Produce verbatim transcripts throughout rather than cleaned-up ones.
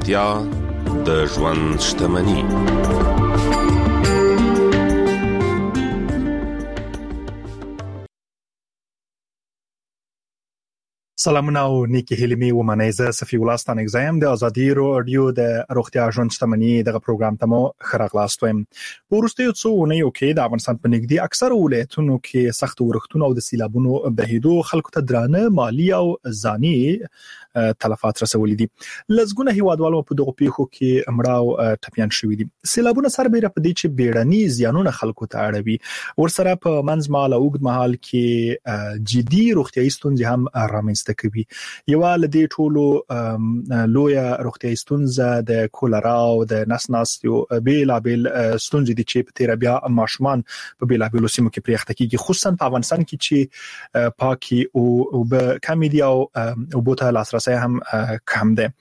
روغتیا د ژوند شتمني. سلامونه او نیکی هیلې مې ومنئ. زه صفي الله ستانکزایم د ازادي رادیو د روغتیا ژوند شتمني دغه پروګرام ته مو ښه راغلاست وایم. په وروستیو څو اونیو کې د افغانستان په نږدې اکثره ولایتونو کې سخت ورښتونه او د سیلابونو بهیدو خلکو ته درانه مالی او ځاني تلفات رسولي دي. لږونه هیوادوالو په دغه پیښو کې مړاو ټپيان شوي دي. سیلابونه سربېره په دې چې بیړني زیانونه خلکو ته اړوي، ورسره په منځ مهال او اوږد مهال کې جدي روغتیايي ستونزې هم رامنځته کوي. یو له دې ټولو لوی روغتیايي ستونزه د کولرا او د نس ناستیو بیلابل ستونزې دي چې په تیر بیا ماشومان په بیلابل سیمو کې پریخته کیږي، خصوصا په افغانستان کې چې پاکي او به کمیډیا او بوته لاسرسي هم کم ده.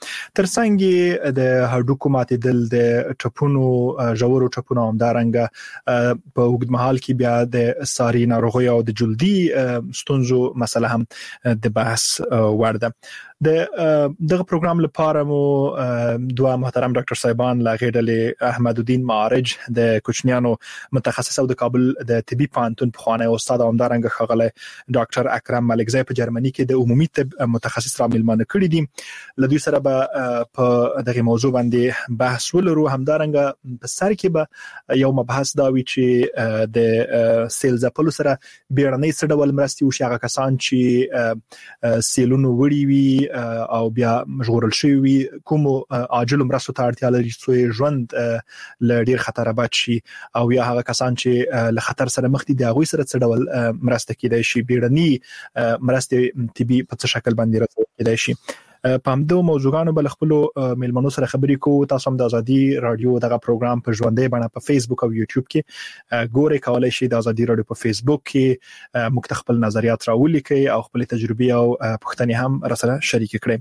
ترڅنګ د هډوکو ماتېدل، د ټپونو ژورو ټپونو همدارنګه په اوږد مهال کې بیا د ساري ناروغیو او د جلدي ستونزو مسله هم د بحث وړ ده. د دغه پروګرام لپاره مو دوه محترم ډاکټر صاحبان لاغېدلې احمد الدین معارج د کوچنیانو متخصص او د کابل د طبي پوهنتون پخوانی استاد او همدارنګه ښاغلی ډاکټر اکرم ملکزی په جرمني کې د عمومي طب متخصص را ملمانه کړي دي. له دوی سره به په دغه موضوع باندې بحث ولرو. همدارنګه په سر کې به یو مبحث دا وي چې د سیل ځپلو سره بیړنۍ څه ډول مرستې وشي، هغه کسان چې سیلونو وړي وي او بیا مشغول شوی وي، کوم عاجل مرستو ته اړتیا لري چې ژوند له ډیر خطر بچ شي، او یا هغه کسان چې له خطر سره مخ دي د هغوی سره څه ډول مرسته کیدای شي، بیړني مرستې طبي په څه شکل باندې رسول کیدای شي. په همدو موضوعاتو بل خپل میلمنو سره خبرې کوو. تاسو هم د ازادي رادیو دغه پروګرام په ژوندۍ بڼه په فیسبوک او یوټیوب کې ګورئ. کولای شئ د ازادي رادیو په فیسبوک کې موږ خپل نظریات راولیکئ او خپل تجربې او پوښتنې هم راسره شریک کړئ.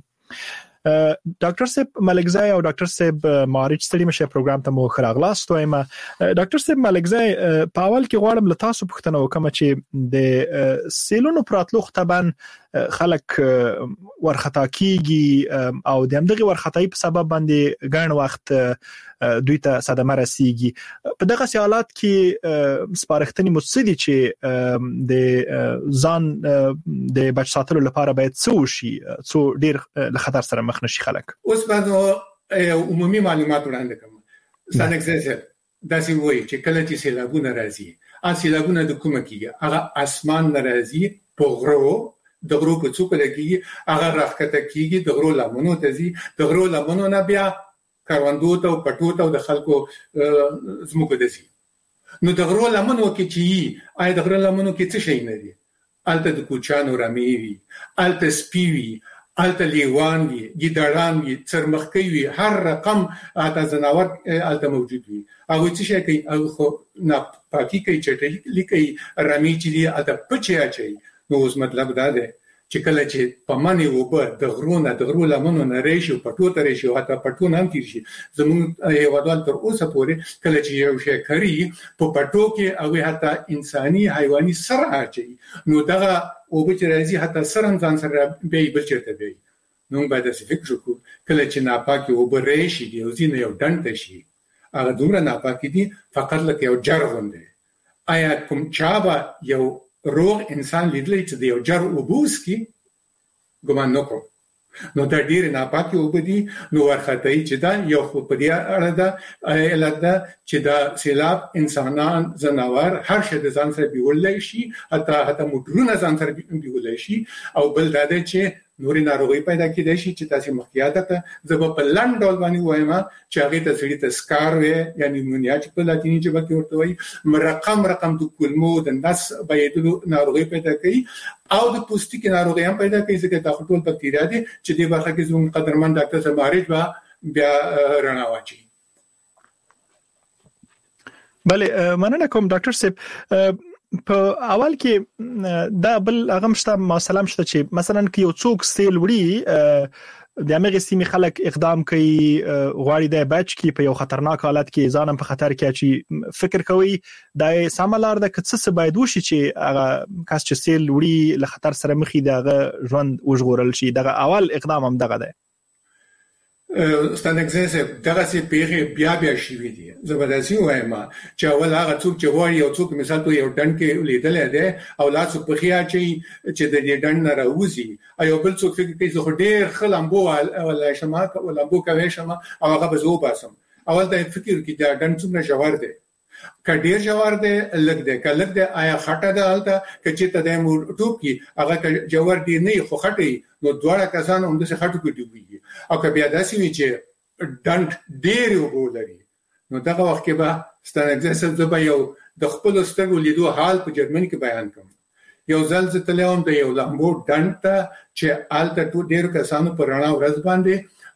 ډاکټر صاحب ملکزی او ډاکټر صاحب معارج ستړي مشه پروګرام ته مو خراغلاست وایم. ډاکټر صاحب ملکزی په اول کې غواړم له تاسو پوښتنه وکم چې د سیلونو پراتلو خطبان خلک ورخطا کیږي او د همدغه ورخطای په سبب باندې ګڼ وخت دوی ته صدمه رسیږي. په دغه حالات کې سپارښتنې مو دي چې د ځان د بچ ساتلو لپاره باید څه وشي څو ډیر له خطر سره مخ نشي خلک. اوس باندې عمومي معلومات وړاندې کوم. ستانکزه داسې وایي چې کله چې سیلابونه راځي، ا سیلابونه د کومه کیږي؟ هغه اسمان ناراضي په غرو د غرو په څوک لګي، هغه راخته کیږي، د غرو لمنو ته ځي، د غرو لمنو نه بیا کاروندو ته او پټو ته د خلکو زموږ د سي. نو د غرو لمنو کې چې آی د غرو لمنو کې څه شي نه دي؟ الته د کوچانو رمې وي، الته سپي وي، الته لیوان وي، ګیدړان وي، څرمخکۍ وي، هر رقم اته زناور الته موجود وي. هغه څه شي کوي؟ هغه خو نه پاکي کوي، چټلي کوي، رمې چې دي الته پچي اچي. نو اوس مطلب دا دی چې کله چې پمنې وبه د غرونه د غرو لمنو نه ریشي پټو ته ریشي، حتی پټو نه هم تیر شي. زموږ هیوادوال تر اوسه پورې کله چې یو شی کوي په پټو کې هغه حتی انساني حیواني سره اچي، نو دغه او به چې راځي حتی سره ځان سره به بل چرته دی. نو باید څه فکر وکړو کله چې ناپاکي وبه ریشي دی او ځینې یو ډنډ شي، هغه دومره ناپاکي دي فقط لکه یو جرغون دی. آیا کوم چا به یو روغ انسان لیدلی چې د یو جر وبوس کې ګمان نکو؟ نو دا ډیر ناپاکي وبدي. نو ورخطای چې دا یو خو په دې اړه دا علت ده چې دا سیلاب انسانان زناور هر شي د ځان سره بیولای شي، حتی حتی موټرونه ځان سره بیولای شي. او بل دا ده چې نوري ناروغي پیدا کیدای شي چې تاسو مخکیاته ته زب په لاند ډول باندې وایم چې هغه ته سړي ته سکار وي، یعنی نمونیا چې په لاتینی ژبه کې ورته وایي، مرقم رقم د کولمو د نس بېدلو ناروغي پیدا کوي او د پوستکي ناروغي هم پیدا کوي، ځکه دا ټول بکتریا دي چې د برخه کې زموږ قدرمن ډاکټر صاحب معارج با بیا رڼا واچي. بله مننه کوم ډاکټر صاحب. په اول کې دا بل هغه مشته مسله مشته چې مثلا کې یو څوک سیل وړي د امریکا سیمې خلک اقدام کوي غواړي د بچ کې په یو خطرناک حالت کې ځانم په خطر کې چې فکر کوي د سملار د کڅ څه باید وشي چې هغه کس چې سیل وړي له خطر سره مخې دغه ژوند وژغورل شي. دغه اول اقدام هم دغه دی. ستانکزه دغه سي پیغه بیا بیا شي وی دي زبردستي وایم چې اول هغه څوک چې وایي او څوک مثال ته یو ډنډ کې لیدل دی او لاس په خیا چې چې د دې ډنډ نه راوځي ایو بل څوک فکر کوي زه ډېر خلمبو ولا شمه ولا بو کوي شمه او هغه به زو باسم اول دا فکر کې دا ډنډ څومره جوړ دی کډیر جوړ دی لګ دی کلګ دی آیا خټه ده الته کچې ته د مور ټوب کې هغه جوړ دی نه خو خټي نو دواړه کسان هم د خټو کې ډوبېږي او که بیا داسې وي چې ډنډ ډېر وګوري نو دغه وخت کې به ستانکزه زبا یو د خپل سترګو لیدو حال په جرمني کې بیان کوم یو ځل چې تلوم د یو لامبو ډنډ ته چې الته ټو ډېر کسانو پر رڼا ورځ باندې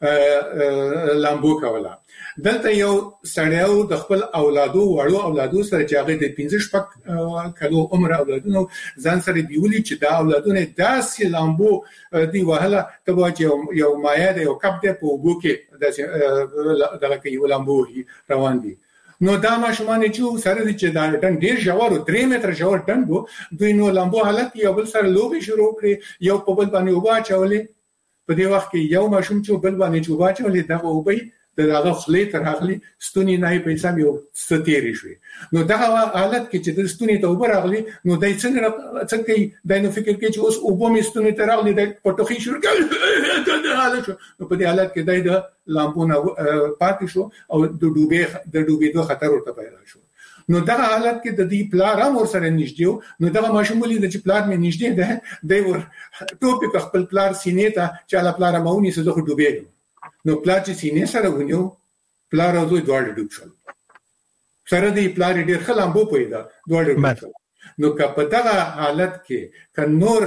لامبو کوله دلته یو سړیو د خپل اولادو وړو اولادو سره چې هغه د پنځه شپږ کلو عمر اولادونو ځان سره دیولي چې دا اولادونه داسې لامبو دی وهله تبو چې یو مایا د یو کپ د په وګو کې داسې دغه کې یو لامبو روان دي نو دا ماشومان چې سره چې دا ډن ډیر جوړ درې متر جوړ ډن وو دوی نو لامبو حالت یو بل سره لوبي شروع کړي یو په بل باندې وبا چولې په دې وخت کې یو ماشوم چې بل باندې وبا چولې دا وبي دغه خلی تر هغه ستونی نه پیسې یو ستېری شوی نو دغه حالت کې چې د ستونی ته وبرغلی نو دای څنګه څنګه دای نو فکر کې چې اوس وبومې ستونی ته راغلی د پټوخي شروع کړ حالت شو نو په دې حالت کې دای د لامپونه پاتې شو او د ډوبې د ډوبېدو خطر ورته پیدا شو نو دغه حالت کې د دې پلار هم ور سره نږدې نو دغه ماشومولي د چې پلار مې نږدې ده دی ور ټوپې خپل پلار سینې ته چې الله پلار مونږ سره خو ډوبېږي نو پلار چې سینې سره ونیو پلار او دوی دواړه ډوب شول سره دی پلار ډېر خلامبو پیدا دواړه ډوب شول نو که په دغه حالت کې ک نور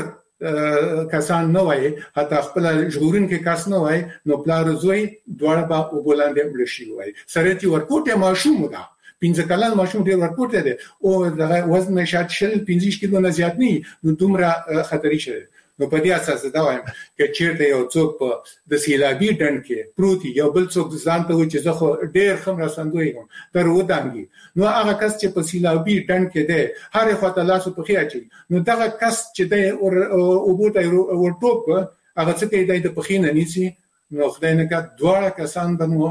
کسان نه وای حتی خپل ژغورن کې کس نه وای نو پلار زوی دواړه با وبولاندې ملشي وای سره چې ورکوټه ماشوم ده پنځه کلن ماشوم ډېر ورکوټه ده او دغه وزن شات شل پنځه کیلو نه زیات نه نو دومره خطرې شه نو په دې اساس دا وایم چې چیرته یو څوک په د سیلابي ډنډ کې پروتي یو بل څوک ځان ته و چې زه خو ډېر خم راسندوي کوم تر ودانګي نو هغه کس چې په سیلابي ډنډ کې ده هر خواته لاس په خیا چي نو دغه کس چې ده او بوته ورټوپ هغه څه کې د پخینه نيسي نو خدای نه کا دواړه کسان بنو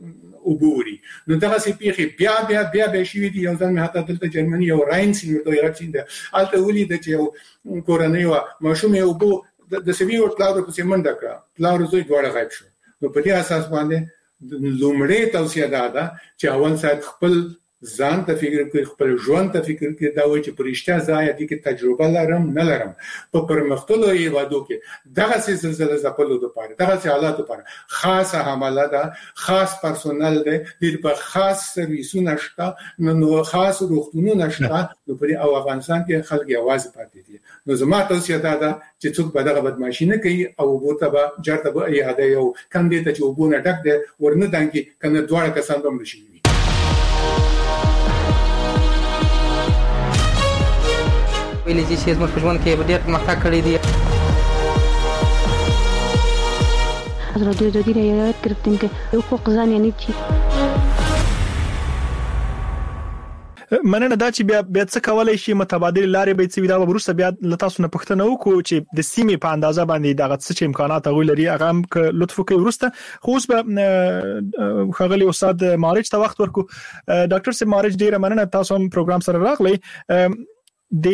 وګوري نو دغه سي پیخي بیا بیا بیا به شي دي یو ځل مې حتی دلته جرمني او راین سینټو یې راځین ده الته ولې د چې یو کورنۍ وا ماشوم یو بو د سوي او پلاور په سیمنډه کا پلاور زوی دواړه غایب شو نو په دې اساس باندې لومړی توصیه ده چې اول سات خپل ځان ته فکر کوي خپل ژوند ته فکر کوي دا وایي چې پرشته ځای دي کې تجربه لرم نه لرم په پرمختلو یوادو کې دغه سلسله زپلو د پاره دغه حالات لپاره خاصه حمله ده خاص پرسونل ده د په خاص سرویسونه شته نو خاص روغتونونه شته نو په او افغانستان کې خلک आवाज پاتې دي نو زما توصیه ده چې څوک به دغه بدمعشي نه کوي او بوته به جرته به یاده یو کاندید چې وبونه ډک ده ورنه دانګي کنه دواړه کسان هم نشي ویلې چې زموږ په ژوند کې ډېر پرمختګ کړی دی رادیو جدید یاد گرفتیم که حقوق زن یعنی چی مننه دا چې بیا بیا څه کولای شي متبادل لارې به څه ودا ورسره بیا لتاسو نه پښتنه وکړو چې د سیمې په اندازه باندې دغه څه امکانات غوړي هغه هم لطف کوي ورسته خو اوس به خغلی استاد مارج ته وخت ورکو ډاکټر سي مارج ډیره مننه تاسو هم پروګرام سره راغلی د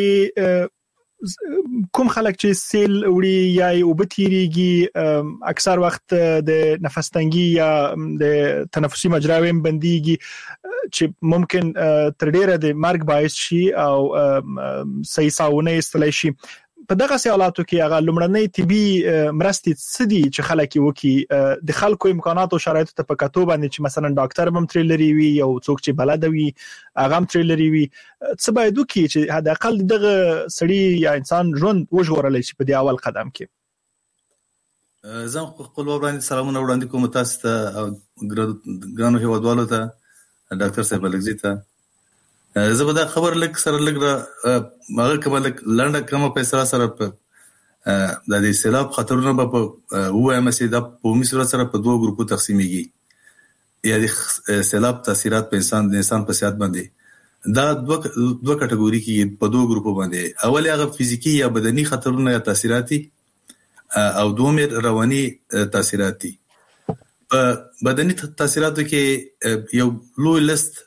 کوم خلک چې سیل وړي یا وبتیریږي اکثر وخت د نفس تنګي یا د تنفسي مجراویم بنديږي چې ممکن تر ډیره د مرګ باعث شي او صحیح ساونه استلای شي په دغه حالاتو کې هغه لمړنۍ طبي مرستې سدي چې خلک وکي د خلکو امکانات او شرایط ته په کتو باندې چې مثلا ډاکټر هم تریلري وي او څوک چې بلد وي هغه هم تریلري وي څه باید وکي چې حد اقل دغه سړی یا انسان ژوند وژغورل شي په دی اول قدم کې زه خپل وړاندې سلامونه وړاندې کوم تاسو ته ګرانو هیوادوالو ته ډاکټر صاحب لګزي ته زه به دا خبر لک سره لګ هغه کومه لنډه کومه فیصله سره په د دې سیلاب خطرونه په وایم سي د په صورت سره په دوه ګروپو تقسیمېږي یا د سیلاب تاثیرات په انسان د انسان په صحت باندې دا دوه دوه کټګوري کې په دوه ګروپو باندې اول هغه فزیکی یا بدني خطرونه یا تاثیراتي او دوم رواني تاثیراتي په بدني تاثیراتو کې یو لوی لیست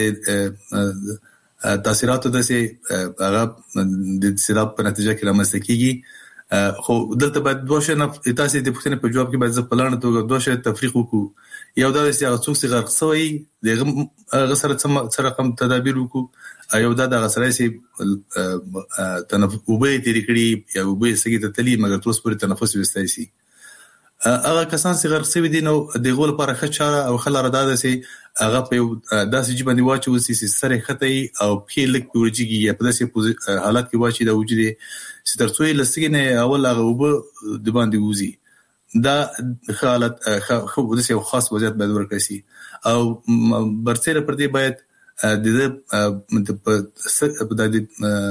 د تاثیراتو د سي هغه د سیلاب په نتیجه کې رامنځته کیږي خو دلته باید دوه شنه تاسو د پښتنې په جواب کې باید ځپلانه توګه دوه شنه تفریق وکړو یو دا چې هغه څوک چې غرق شوی د غسر سره کوم تدابیر وکړو یو دا د غسرای سي تنفس وبې تیری کړی یا وبې سګي ته تلی مګر تاسو پورې تنفس وستای سي هغه کسان چې غرق شوی دي نو د غول لپاره خچاره او خلاره داده سي هغه په داسې جبه دی واچو چې سره خطي او په لیک ورجیږي یا په داسې حالت کې واچي د وجود چې ترڅو لسګنه اول هغه وب د باندې وزي دا حالت خو د یو خاص وضعیت باید ورکړي سي او برسره پر دې باید د په د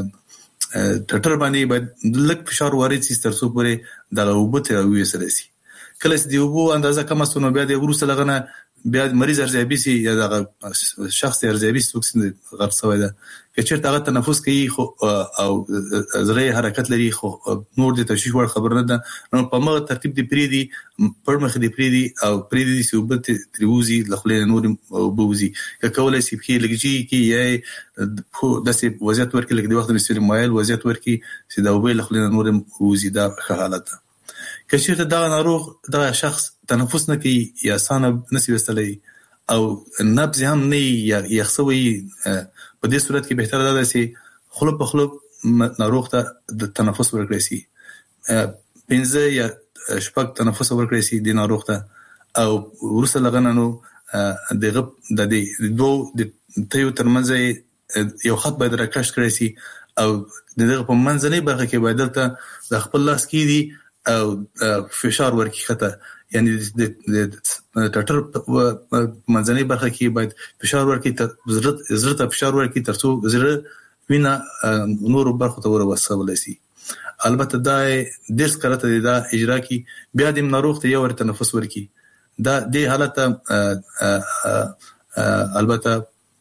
ټټر باندې باید لک فشار واري چې ترڅو پورې د وب تر وې سره سي کله چې دی وبو اندازه کم استونو بیا د ورسره لغنه بیا مریض ارزیابي سي یا د شخص ارزیابي سوکسین غرق شوی ده چې چیرته هغه تنفس کوي خو او زړه حرکت لري خو نور د تشویش ور خبر نه ده نو په مغه ترتیب دی پریدي پر مخ دی پریدي او پریدي چې وبت تریوزي لخلې نور وبوزي کولای شي په لګجی کې یا د سي وضعیت ورکې لګ دی وخت مستری مایل وضعیت ورکې چې دا وبې لخلې نور وبوزي دا حالت ده کچېرته دا ناروغ دا شخص تنفس نه کوي یا سانه نسی وستلې او نبض هم نه یا یخسوي په دې صورت کې بهتره ده چې خلق په خلق ناروغ ته د تنفس ورکړي سي پنځه یا شپږ تنفس ورکړي سي د ناروغ ته او ورسره لغنه نو دغه د دې دوه د تیو ترمنځ یو خط باید راکښ کړی سي او دغه په منځنۍ برخه کې باید ته د خپل لاس کې دي او فشار ورکی خطه یعنی د ټټر منځنۍ برخه کې باید فشار ورکی تر زړه زړه ته فشار ورکی ترڅو زړه وینا نور برخه ته ورسول شي البته دا د سکرته دا اجرا کی بیا د ناروغ ته یو تنفس ورکی دا د حالت البته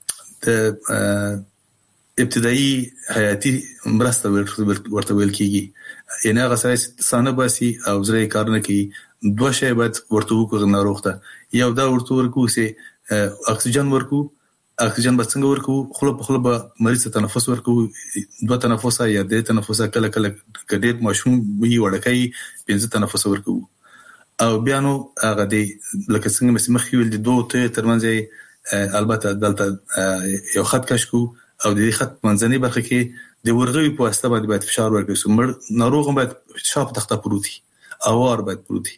د ابتدایي حیاتي مرسته ورته ویل کیږي یعنی هغه سره سانه باسي او زړه کارونه کوي دوه شی باید ورته وکړو ناروغ ته یو دا ورته ورکو سي اکسیجن ورکو اکسیجن به څنګه ورکو خلپ خلپ مریض ته تنفس ورکو دوه تنفس یا د تنفس کله کله کډیر ماشوم وی وړکای پنځه تنفس ورکو او بیا نو هغه دی لکه څنګه مسمخ ویل دي دوه ته ترمنځ البته دلته یو خط کشکو او د خط منځنۍ برخه کې د ورغوي په واسطه باندې باید فشار ورکړي سو مړ ناروغ باید شاپ تخته پروتي اوار باید پروتي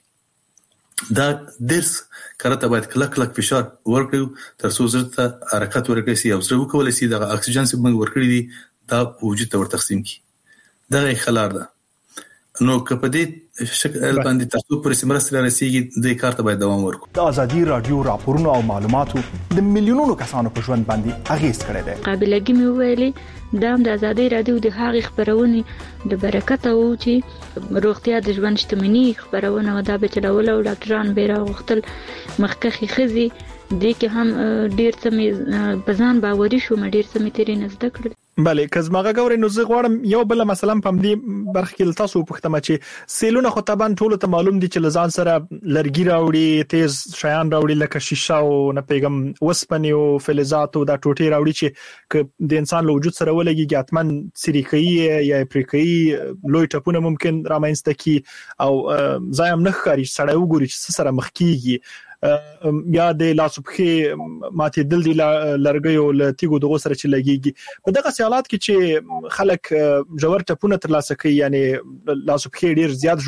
دا درس کارته باید کلک کلک فشار ورکړي تر څو زړه حرکت ورکړي سي او زړه وکولای سي د اکسیجن سي موږ ورکړي دي دا وجود ته ور تقسیم کی دا خلار ده نو کپدې شکل باندې تاسو پر سیمرسره رسیدي د کارته باید دوام ورکړو د ازادي رادیو راپورونو او معلوماتو د میلیونونو کسانو په ژوند باندې اغیز کړی دی قابلګي مې ویلي دا د ازادي رادیو د هغې خبرونه د برکت او چې روغتیا د ژوند شتمنۍ خبرونه ودا به چلول او ډاکټران به راغختل مخکخي خزي د کې هم ډیر څه مې بزان باوري شو مې ډیر څه مې تیرې نزد کړل بله کزماغه غوړې نو زه غواړم یو بل مثلا په دې برخه کې تاسو پوښتنه چې سیلونه خو طبعا ټول ته معلوم دي چې لزان سره لرګي راوړي تیز شیان راوړي لکه شیشه او نه پیغام وسپنې او فلزات او دا ټوټې راوړي چې د انسان له وجود سره ولګي اتمن سریکي یا پریکي لوی ټپونه ممکن رامنځته کی او زایم نه ښکاري سړی وګوري چې سره مخ کیږي یا د لاسوبخي ماته دل دی لرګیو لتیګو دغه سره چې لګيږي په دغه حالات کې چې خلک جوړ ټپونه تر لاسه کوي یعنی لاسوبخي ډیر زیات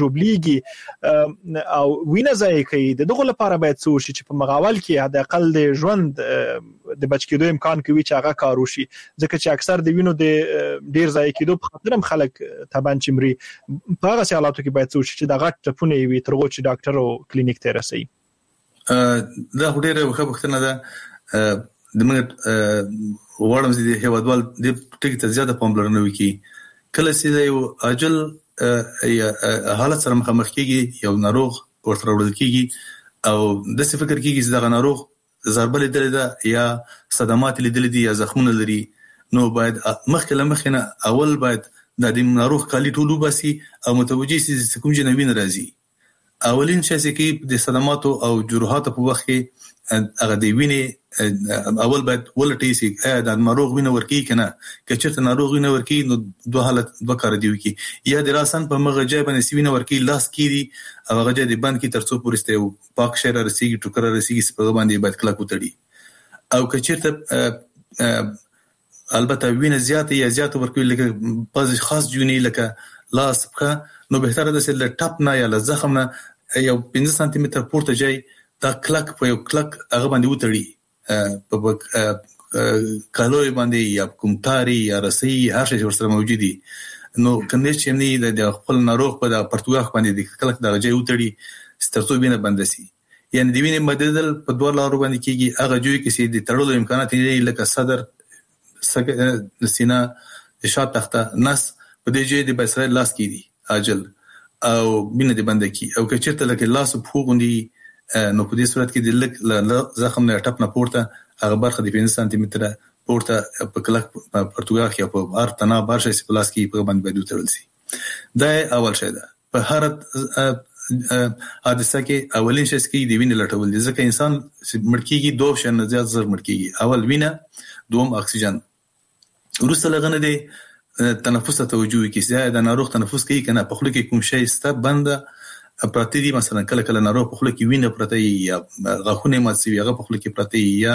جوړلیږي او وینه ځای کوي دغه لپاره باید څه شي چې په مغاول کې حد اقل د ژوند د بچ کېدو امکان کوي چې هغه کار وشي ځکه چې اکثر د وینو د ډیر ځای کېدو په خاطر هم خلک تبان چمري په هغه حالاتو کې باید څه شي چې دغه ټپونه وي ترغو چې ډاکټر او کلینیک ته رسي دا ډېر وخت وختونه ده د موږ وړم چې هیوادوال د ټکی ته زیاته پاملرنه وکړي کله چې یو اجل یا حالت سره مخامخ کیږي یو ناروغ ورته وړل کیږي او د څه فکر کیږي چې دا ناروغ ضربه لیدل ده یا صدمات لیدل دي یا زخمونه لري نو باید مخکې لمخنه اول باید د دې ناروغ کالی ټولو باسي او متوجي چې کوم جنوي ناراضي اولین شي چې د صدمات او جروحات په وخت کې هغه دی ویني اول باید ولټي سي دا ناروغ وینه ورکی کنه کچته ناروغ وینه ورکی نو دوه حالت دوه کار دی وکي یا د راسن په مغه ځای باندې وینه ورکی لاس کیږي او هغه ځای دی باندې کی ترڅو پورسته پاک شهر رسیږي ټوکر رسیږي په باندې باید کلا کوتړي او کچته البته وینه زیاته یا زیاته ورکی لکه بعض خاص جونی لکه لاس کا نو به تر د سل ټاپ نه یا زخم نه یو پنځه سانتي متر پورته ځای دا کلک په یو کلک هغه باندې وتړي په کالوي باندې یا کومتاري یا رسي هر شي ورسره موجودي نو کنده چې نه د خپل ناروغ په د پرتګاخ باندې د کلک د ځای وتړي سترڅو بینه بندسي یعنی د وینې مددل په دوه لارو باندې کیږي هغه جوړ کیږي د تړلو امکانات لري لکه صدر سینه شات تخته نس په دې ځای د بسره لاس کیږي اجل او بینه د بند کی او که چیرته لکه لاس په غوندي نو په دې صورت کې د لک زخم نه ټپ نه پورته هغه برخه د پنځه سانتي متر پورته په کلک پرتګاخ یا په هر تنا برشه سي پلاس کې په باندې بدو ترل سي دا اول شی ده په هر حادثه کې اولین شی چې دی وینه لټول دي ځکه انسان مړکیږي دوه شنه زیات زر مړکیږي اول وینه دوم اکسیجن ورسره لغنه دي تنفس ته توجه کی زیاده ناروغ تنفس کوي کنه په خله کې کوم شی ست بند پرته دي مثلا کله کله ناروغ په خله کې وینه پرته یا غاخونه ماتسي هغه په خله کې پرته یا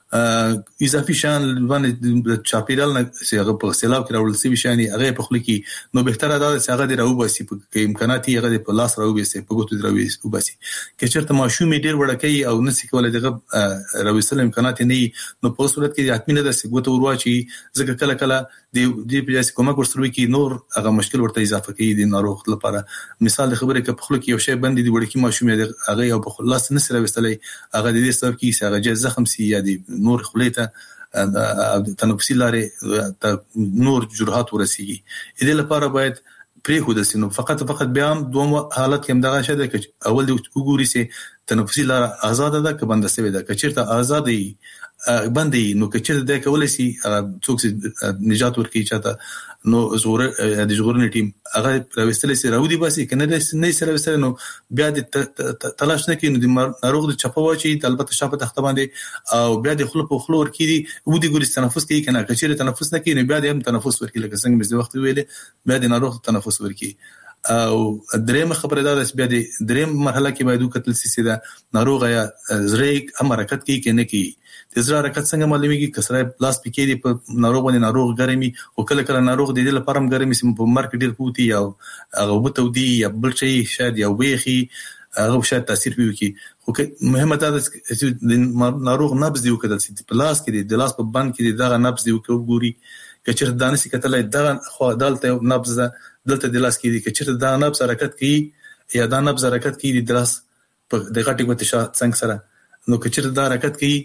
اضافي شان باندې چاپیرال نه هغه په سیلاب کې راول سي شاني هغه په خله کې نو بهتره ده چې هغه د راو باسي په امکانات یې هغه په لاس راو باسي په ګوتو دراوي وباسي که چېرته ماشومې ډیر وړکې او نسي کولای دغه راويسل امکانات نه نو په صورت کې حتمی نه ده چې ګوتو ورواچي ځکه کله کله د دې په ځای کومه ورسره کې نور هغه مشکل ورته اضافه کوي د ناروغ لپاره مثال د خبرې کې په خله کې یو شی باندې د وړکی ماشومې هغه یو په لاس نه سره وستلې هغه د دې سبب کې هغه ځای زخم سي یا د نور خلیته د تنفسي لارې نور جرحات ورسیږي دې لپاره باید پرې خو د سينو فقط فقط بیا هم دوم حالت کې همدغه شته چې اول د وګوري سي تنفسي لار آزاد ده که بنده سوي ده که چیرته آزادي باندې نو که چیرته د کولای سي څوک نجات ورکړي چاته نو زور د جوړنې ټیم هغه راوستل سي راودي باسي کنه نه سره وستل نو بیا د تلاش نه کوي نو د ناروغ د چپواچي البته شاپه تخته باندې او بیا د خلق په خلور کړي ودي ګوري تنفس کوي کنه که چیرته تنفس نه کوي نو بیا د هم تنفس ورکړي لکه څنګه مې د وخت ویلې بیا د ناروغ تنفس ورکړي او دریم خبره ده چې بیا د دریم مرحله کې باید وکتل سي دا ناروغ یا زریک هم حرکت کوي کنه کوي د زړه حرکت څنګه معلومیږي کسره پلاس پکې دی په ناروغ باندې ناروغ ګرمي او کله کله ناروغ د دې لپاره هم ګرمي سم په مارک ډیر پوتي یا هغه وته دی یا بل شي شاید یا وېخي هغه شاید تاثیر وکړي خو مهمه ده چې د ناروغ نبض دی وکړل سي پلاس کې دی د لاس په بند کې دی دا نبض دی وګوري کچر دانه سي کتل دا خو دالته نبض دلته د لاس کې دی کچر دا نبض حرکت کوي یا دا نبض حرکت کوي د لاس په دغه ټیک وته شا څنګه سره نو کچر دا حرکت کوي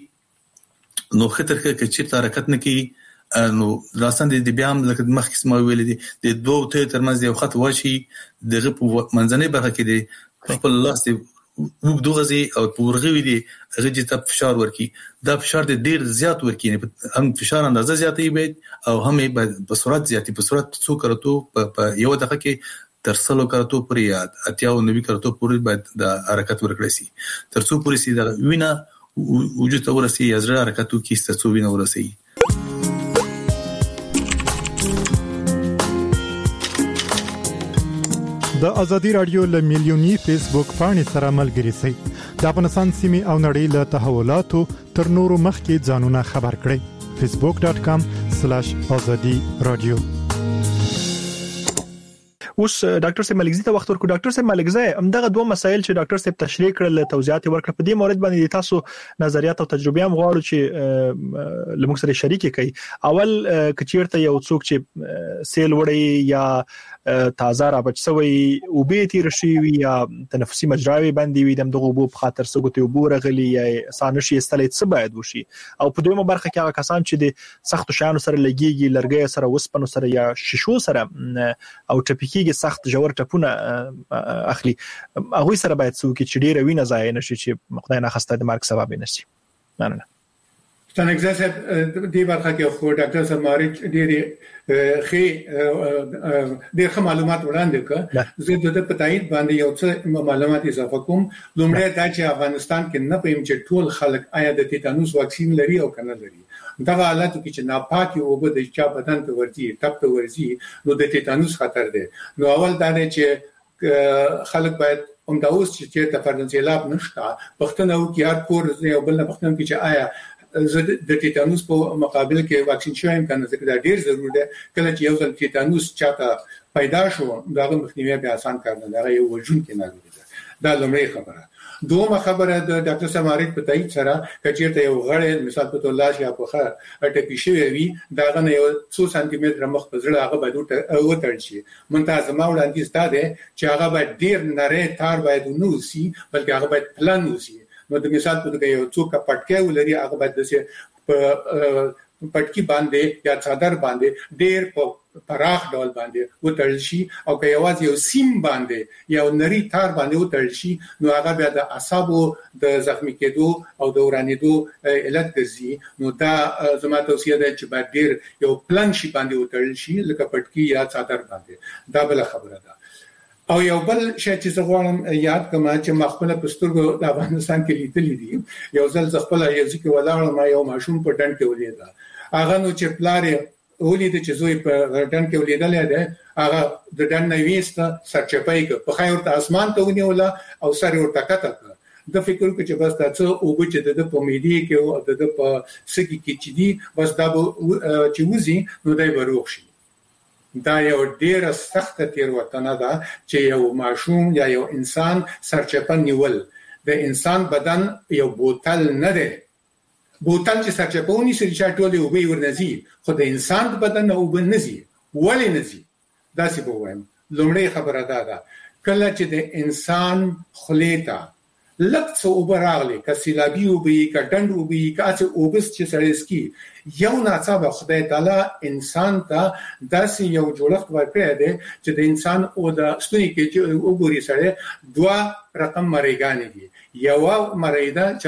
نو خطر کې چې چیرته حرکت نه کوي نو راسن د بیا هم لکه مخکې سم ویل دي د دوه ته ترمنځ یو خط واشي دغه په منځنۍ برخه کې دی خپل لاس دی وګدوغزي او پورغوي دي رجې ته فشار ورکي دا فشار د ډیر زیات ورکي هم فشار اندازه زیاتې وي او هم په سرعت زیاتې په سرعت څو کرتو په یو دقیقه کې تر سلو کرتو پورې یا اتیا او نوي کرتو پورې باید د حرکت ورکړي سي تر څو پورې سي دا وینا وجود ته ورسي یا زړه حرکتو کې ستاسو وینه ورسي د ازادي رادیو له میلیونی فیسبوک پاڼې سره ملګري شئ د افغانستان سیمې او نړۍ له تحولاتو تر نورو مخکې ځانونه خبر کړئ فیسبوک ډاټ کام سلاش ازادي رادیو اوس ډاکټر صاحب ملګری ته وخت ورکو ډاکټر صاحب ملګری همدغه دوه مسایل چې ډاکټر صاحب تشریح کړل توضیحات ورکړه په دې مورید باندې تاسو نظریات او تجربې هم غواړو چې لمغ سره شریک کړئ اول کچیرته یو څوک چې سیل وړي یا تازه را بچ سوی او به تیر شي یا تنفسي مجراوي باندې وي دغه وبو په خاطر سګوتي وبو رغلي یا سانشي استلې څه باید وشي او په دویمه برخه کې هغه کسان چې د سخت شانو سره لګيږي لرګي سره وسپنو سره یا شیشو سره او ټپیکيږي سخت جوړ ټپونه اخلي هغه سره باید څوک چې ډیره وینه ځای نشي چې خدای نه خسته د مرګ سبب نشي نه نه څنګه چې د برخه کې خو ډاکټر سماری ډېری خې ډېر معلومات وړاندې کړ. زه د پتاید باندې یو څه معلومات اضافه کوم. لومړی دا چې افغانستان کې نه پېم چې ټول خلک آیا د تیتانوس واکسین لري او کنه لري. دغه حالت کې چې ناپاکي او به د چا بدن ته ورځي ټپ ته ورځي نو د تیتانوس خطر دی. نو اول دا دی چې خلک باید هم دا اوس چې ته فرنسیلاب نشته پښتنه او کې هر کور یو بل نه پښتنه کې چې آیا زه د تیتانوس په مقابل کې واکسین شوم کنه ځکه دا ډیر ضروري دی. کله چې یو ځل تیتانوس چاته پیدا شو دا مخنیوي به آسان کار نه دی، یو وجود کې نه دی. دا لومړی خبره. دومره خبره د ډاکټر سماری په تایید سره کچېرته یو غړی مثال په توګه لاس یا په خه اټپی شوی وي دا غنه یو څو سانتي متر مخ په زړه هغه باید وټړ شي. منتظم وړاندیز دا دی چې هغه باید ډیر نری تار باید نو سي بلکې هغه باید پلان وسی. نو د مثال په توګه یو څوک پټکي ولري هغه باید د په پټکی باندې یا څادر باندې ډیر په پراخ ډول باندې وتړل شي او که یوازې یو سیم باندې یو نری تار باندې وتړل شي نو هغه بیا د اعصابو د زخمی کېدو او د ورانېدو علت ګرځي. نو دا زما توصیه ده چې باید ډیر یو پلان شي باندې وتړل شي لکه پټکی یا څادر باندې. دا بل خبره ده. او یو بل شی چې زه غواړم یاد کړم چې مخبله پسترګو د افغانستان کې لیدلې دي. یو ځل ز خپل یو ځکه ولاړم ما یو ماشوم په ډنډ کې ولیدا. هغه نو چې پلار ولید چې زوی په ډنډ کې ولیدل دی هغه د ډنډ نه وېسته سرچپای ک په خیر ته اسمان ته ونیولا او سر ورته کته ک. د فکر کې چې بس تاسو او به چې د په میډي کې او د په سګي کې چې دی بس دا چې وزي نو دای بروخ شي. دا یو ډیره سخته تیروتنه ده چې یو ماشوم یا یو انسان سرچپه نیول. د انسان بدن یو بوتل نه دی. بوتل چې سرچپونی سړي چاټولې او به ورنځي خو د انسان بدن او بنځي ولې نځي. دا څه بووایم. لومړی خبره دا ده کله چې د انسان خلیتا لکه او براغلی ک سیلابي او به ک ډند او به ک اته او بس چې سړیسکی یو ناڅاپه خدای تعالی انسان ته داسې یو جوړښت ورکړی دی چې د انسان او د ستوني کې چې وګوري سره دوا رقم مریګانې دي. یو مریدا چې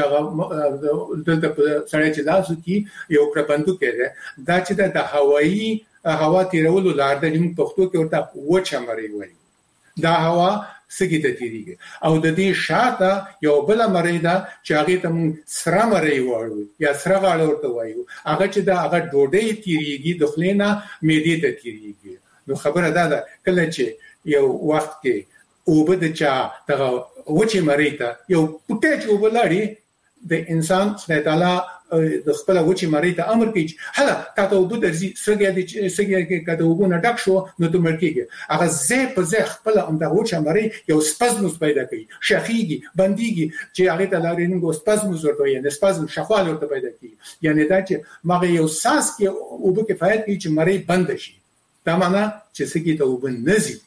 دلته سره چې لاسو کې یو کرپندو کېده دا چې د هوایی هوا تیرولو لار د موږ پښتو کې ورته وچه مری وایي. دا هوا سګی ته تیریږي او د دې شاته یو بل مریدا چې هغه ته موږ سره مری وایو یا سره غاړه ورته وایو هغه چې دا هغه ډوډۍ تیریږي د خلینا معدې ته تیریږي. نو خبره دا ده کله چې یو وخت کې او بده چا دغه وچه مریته یو پټه او بلاري د انسان خدای تعالی د خپل وچه مریته امر کوي هله تاسو وبد درځي سګي د سګي کده وګونه ډک شو نو ته مرکیږي هغه زه په زه خپل ام د وچه مری یو سپازموس پیدا کوي شخیږي بنديږي چې هغه ته لارینګو سپازموس ورته یې سپازم شخوال ورته پیدا کوي. یعنی دا چې مغه یو ساس کې او به کفایت کوي چې مری بند شي. دا معنی چې سګي ته وبن نزي.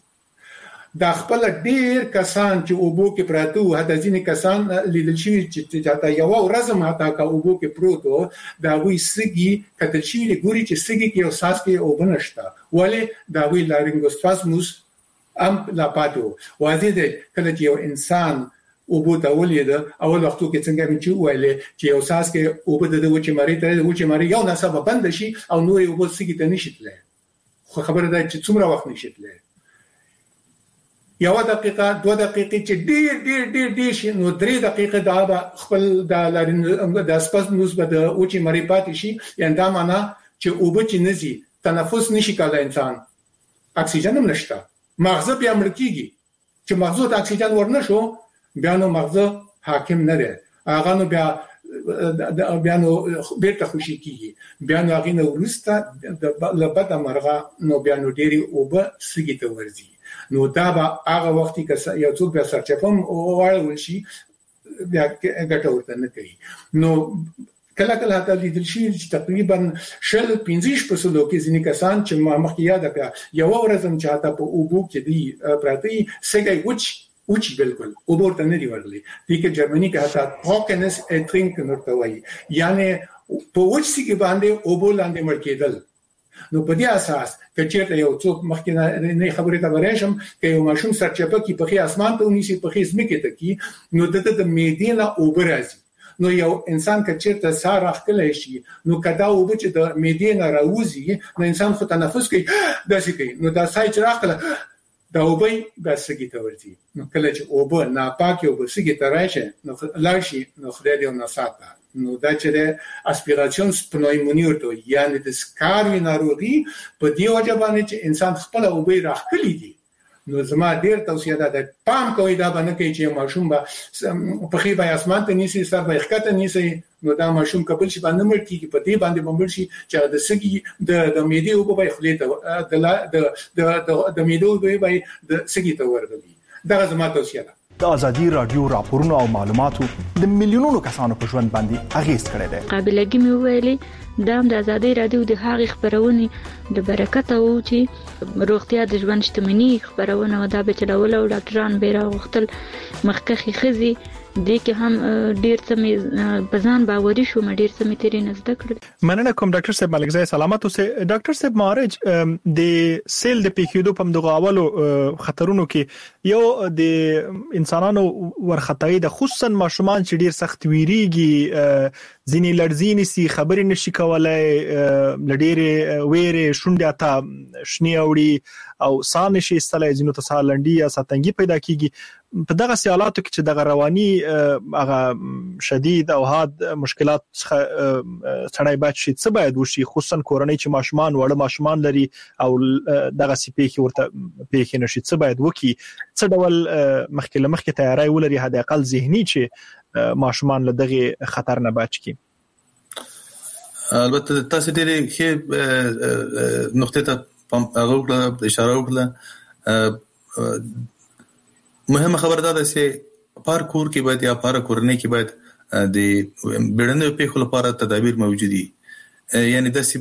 دا خپل ډیر کسان چې اوبو کې پراته وو هدا ځینې کسان لیدل شي چې چاته یو ورځ ماته کا اوبو کې پروتو دا وی سګي کتل شي ګوري چې سګي کې او ساس کې او بنشتا ولې دا وی لارینګوسپازموس ام لا پاتو واځي دې کله چې یو انسان اوبو ته ولید اول وختو کې څنګه مې چې ویلې چې یو ساس کې اوبو د وچې مری ته وچې مری یو نه سبب بند شي او نور اوبو سګي ته نشیتله. خو خبره ده چې څومره وخت نشیتله یو دقیقه دو دقیقې چې ډیر ډیر ډیر ډیر شي نو درې دقیقې دا خپل د لارین د اسپازموس به د اوچې مری پاتې شي. یعنی دا معنا چې اوبه چې نزي تنفس نشي کولای انسان اکسیجن هم نشته مغز بیا مړ کیږي چې مغز ته اکسیجن ورنشو بیا نو مغز حاکم نه دی هغه نو بیا بیا نو بیرته خوشي کیږي بیا نو هغه نو ورسته د لبد مرغه نو بیا نو ډيري اوبه سګي ته ورځي. نو دا به هغه وخت کې یو څوک به سرچپم وړول شي بیا ګټه ورته نه کوي. نو کله کله ته لیدل شي چې تقریبا شل پنځه په سلو کې ځینې کسان چې ما مخکې یاد کړ یو ورځ هم چاته په اوبو کې دی پراتی سګي وچ وچ بالکل اوبو ته نه دی ورغلي. دي کې جرمني کې حتی هوکنس اترینک نورته وایي یعنی په وچ سګي باندې اوبو لاندې مړ کېدل. نو په دې اساس کچېرته یو څوک مخکې نه خبرې ته ورېشم چې یو ماشوم سرچپه کې په خي اسمان ته ونیسي په خي زمکه ته کې نو د د میدینه اوبرازي نو یو انسان که چیرته سار اخلي شي نو کدا او بچ د میدې نه راوځي نو انسان خو تنفس کوي داسې کوي نو دا سای چې راخله دا وبای د سګي ته ورتي نو کله چې اوبه ناپاکي او سګي ته راشي نو لاشي نو خدای دې نه ساته نو دا چې د اسپیراسیون پنویمونی ورته یعنی د سکاروي ناروغي په دی وجه باندې چې انسان خپل اوبه راخلي دي نو زما ډیر توصیه ده پام کوئ دا باندې کې چې ماشوم به په خې به اسمان ته نیسي سر به ښکته نیسي نو دا ماشوم کبل شي باندې مړ کیږي په دې باندې بمبل شي چې د سګي د د میدې او به خلیته د د د میدې او به د سګي ته ورغلي دا زما توصیه ده د ازادي رادیو راپورونو او معلوماتو د میلیونونو کسانو په ژوند باندې اغیز کړی دی. قابلګي مې ویلي دا د ازادي رادیو د هغې خبرونه د برکت او چې روغتیا د ژوند شتمنۍ خبرونه ودا به چلول او ډاکټران به راغختل مخکخي خزي دې کې هم ډیر څه مې بزان باوري شو مې ډیر څه مې تیرې نزد کړل. مننه کوم ډاکټر صاحب ملکزای سلامت اوسه. ډاکټر صاحب مارج د سیل د پیکیدو په دغه اولو خطرونو کې یو د انسانانو ورخطای د خصوصا ماشومان چې ډیر سخت ویریږي ځینې لړزینې سي خبرې نشي کولای لډېره وېره شونډه تا شنی اوړي او سان شي استلای ځینو ته سالندي یا ساتنګي پیدا کیږي په دغه حالاتو کې چې د رواني هغه شدید او حاد مشکلات څخه باید شي څه باید وشي خصوصا کورنۍ چې ماشومان وړ ماشومان لري او دغه سي پیخي ورته پیخي نشي څه باید وکي څه ډول مخکې لمخکې تیاری ولري حد اقل ذهني چې ماشومان له دغه خطر نه بچ کی. البته تاسو ډېرې ښه نقطه ته هغه اشاره وکړه. مهمه خبره ده چې پارکور کې باید یا پار کورنۍ کې باید د بیړنیو پیښو لپاره تدابیر موجود دي. یعنی د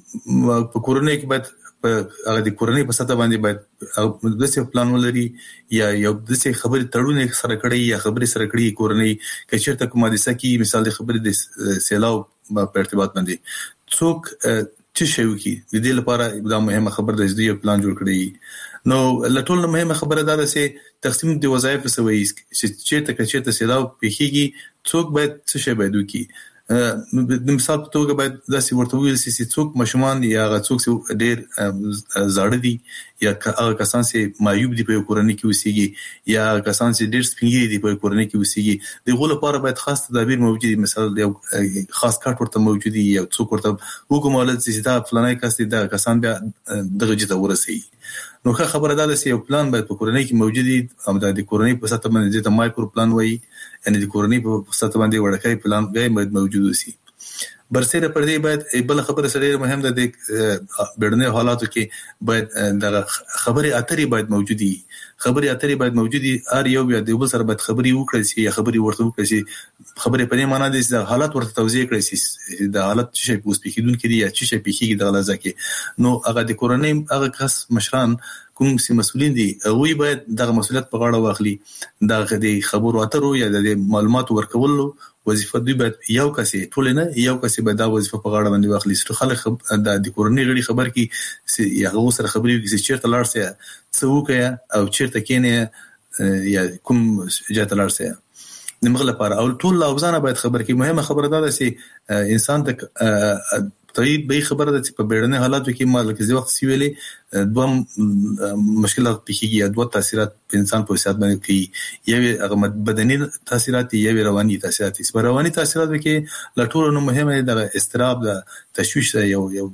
په کورنۍ کې باید هغه د کورنۍ په سطح باندې باید د څه پلان ولري یا یو د څه خبرې تړون سره کړی یا خبرې سره کړی کورنۍ کې چیرته کومه د سکی مثال د خبرې د سیلاو په ارتباط باندې څوک چې شوی کی د دې لپاره دا مهمه خبره ده چې یو پلان جوړ کړی. نو لټول مهمه خبره ده چې تقسیم د وظایف سوي چې چیرته کې چیرته سیلاو پیخیږي څوک باید څه شی باید وکړي. د مثال په توګه باید داسې ورته ویل شي چې څوک ماشومان یا څوک چې ډېر زاړه دي یا هغه کسان چې معیوب دي په کورنۍ کې اوسېږي یا کسان چې ډېر سپینګری دي په کورنۍ کې اوسېږي د غو لپاره باید خاص تدابیر موجود دي. مثال یو خاص کارت ورته موجود دي یا څوک ورته وګمول چې دا فلانای کس دي دا کسان بیا دغه جته ورسي. نو ښه خبره ده چې یو پلان باید په کورنۍ کې موجود وي او د کورنۍ په سطح باندې د مایکرو پلان وایي یعنی د کورنۍ په سطح باندې وړکای پلان باید موجود وي. برسره پر دې باید بل خبره سره مهم ده د بیړنیو حالاتو کې باید د خبرې اترې باید موجود وي. خبرې اترې باید موجود وي. ار یو بیا د بل سره باید خبرې وکړي چې یا خبرې ورته وکړي چې خبرې په دې معنی دي چې حالات ورته توضیح کړي چې د حالت چې په سپیکیدون کې دي یا چې پیخیږي د غلطه کې نو هغه د کورنۍ هغه کس مشران کوم چې مسؤلین دي هغه باید دغه مسؤلیت په غاړه واخلي. دغه د خبرو اترو یا د معلوماتو ورکولو وظیفه دوی باید یو کسي ټول نه یو کسي باید دا وظیفه په غاړه باندې واخلي چې خلک د کورنۍ غړي خبر کی یا هغه سره خبرې وکړي چې چیرته لاړ سي څه وکړي او چیرته کینې یا کوم ځای لاړ سي دمغه لپاره او ټول اوزانه باید خبر کی. مهمه خبره ده چې انسان ته طيب به خبره ده چې په بیړني حالاتو کې مال کې ځوخت سی ویلې دوه مشکلات پیږي یا دوه تاثیرات په انسان په صحت باندې کوي. یو هغه بدني تاثیرات یو رواني تاثیرات. په رواني تاثیرات کې لټول نو مهمه ده استراب ده تشویش یو یو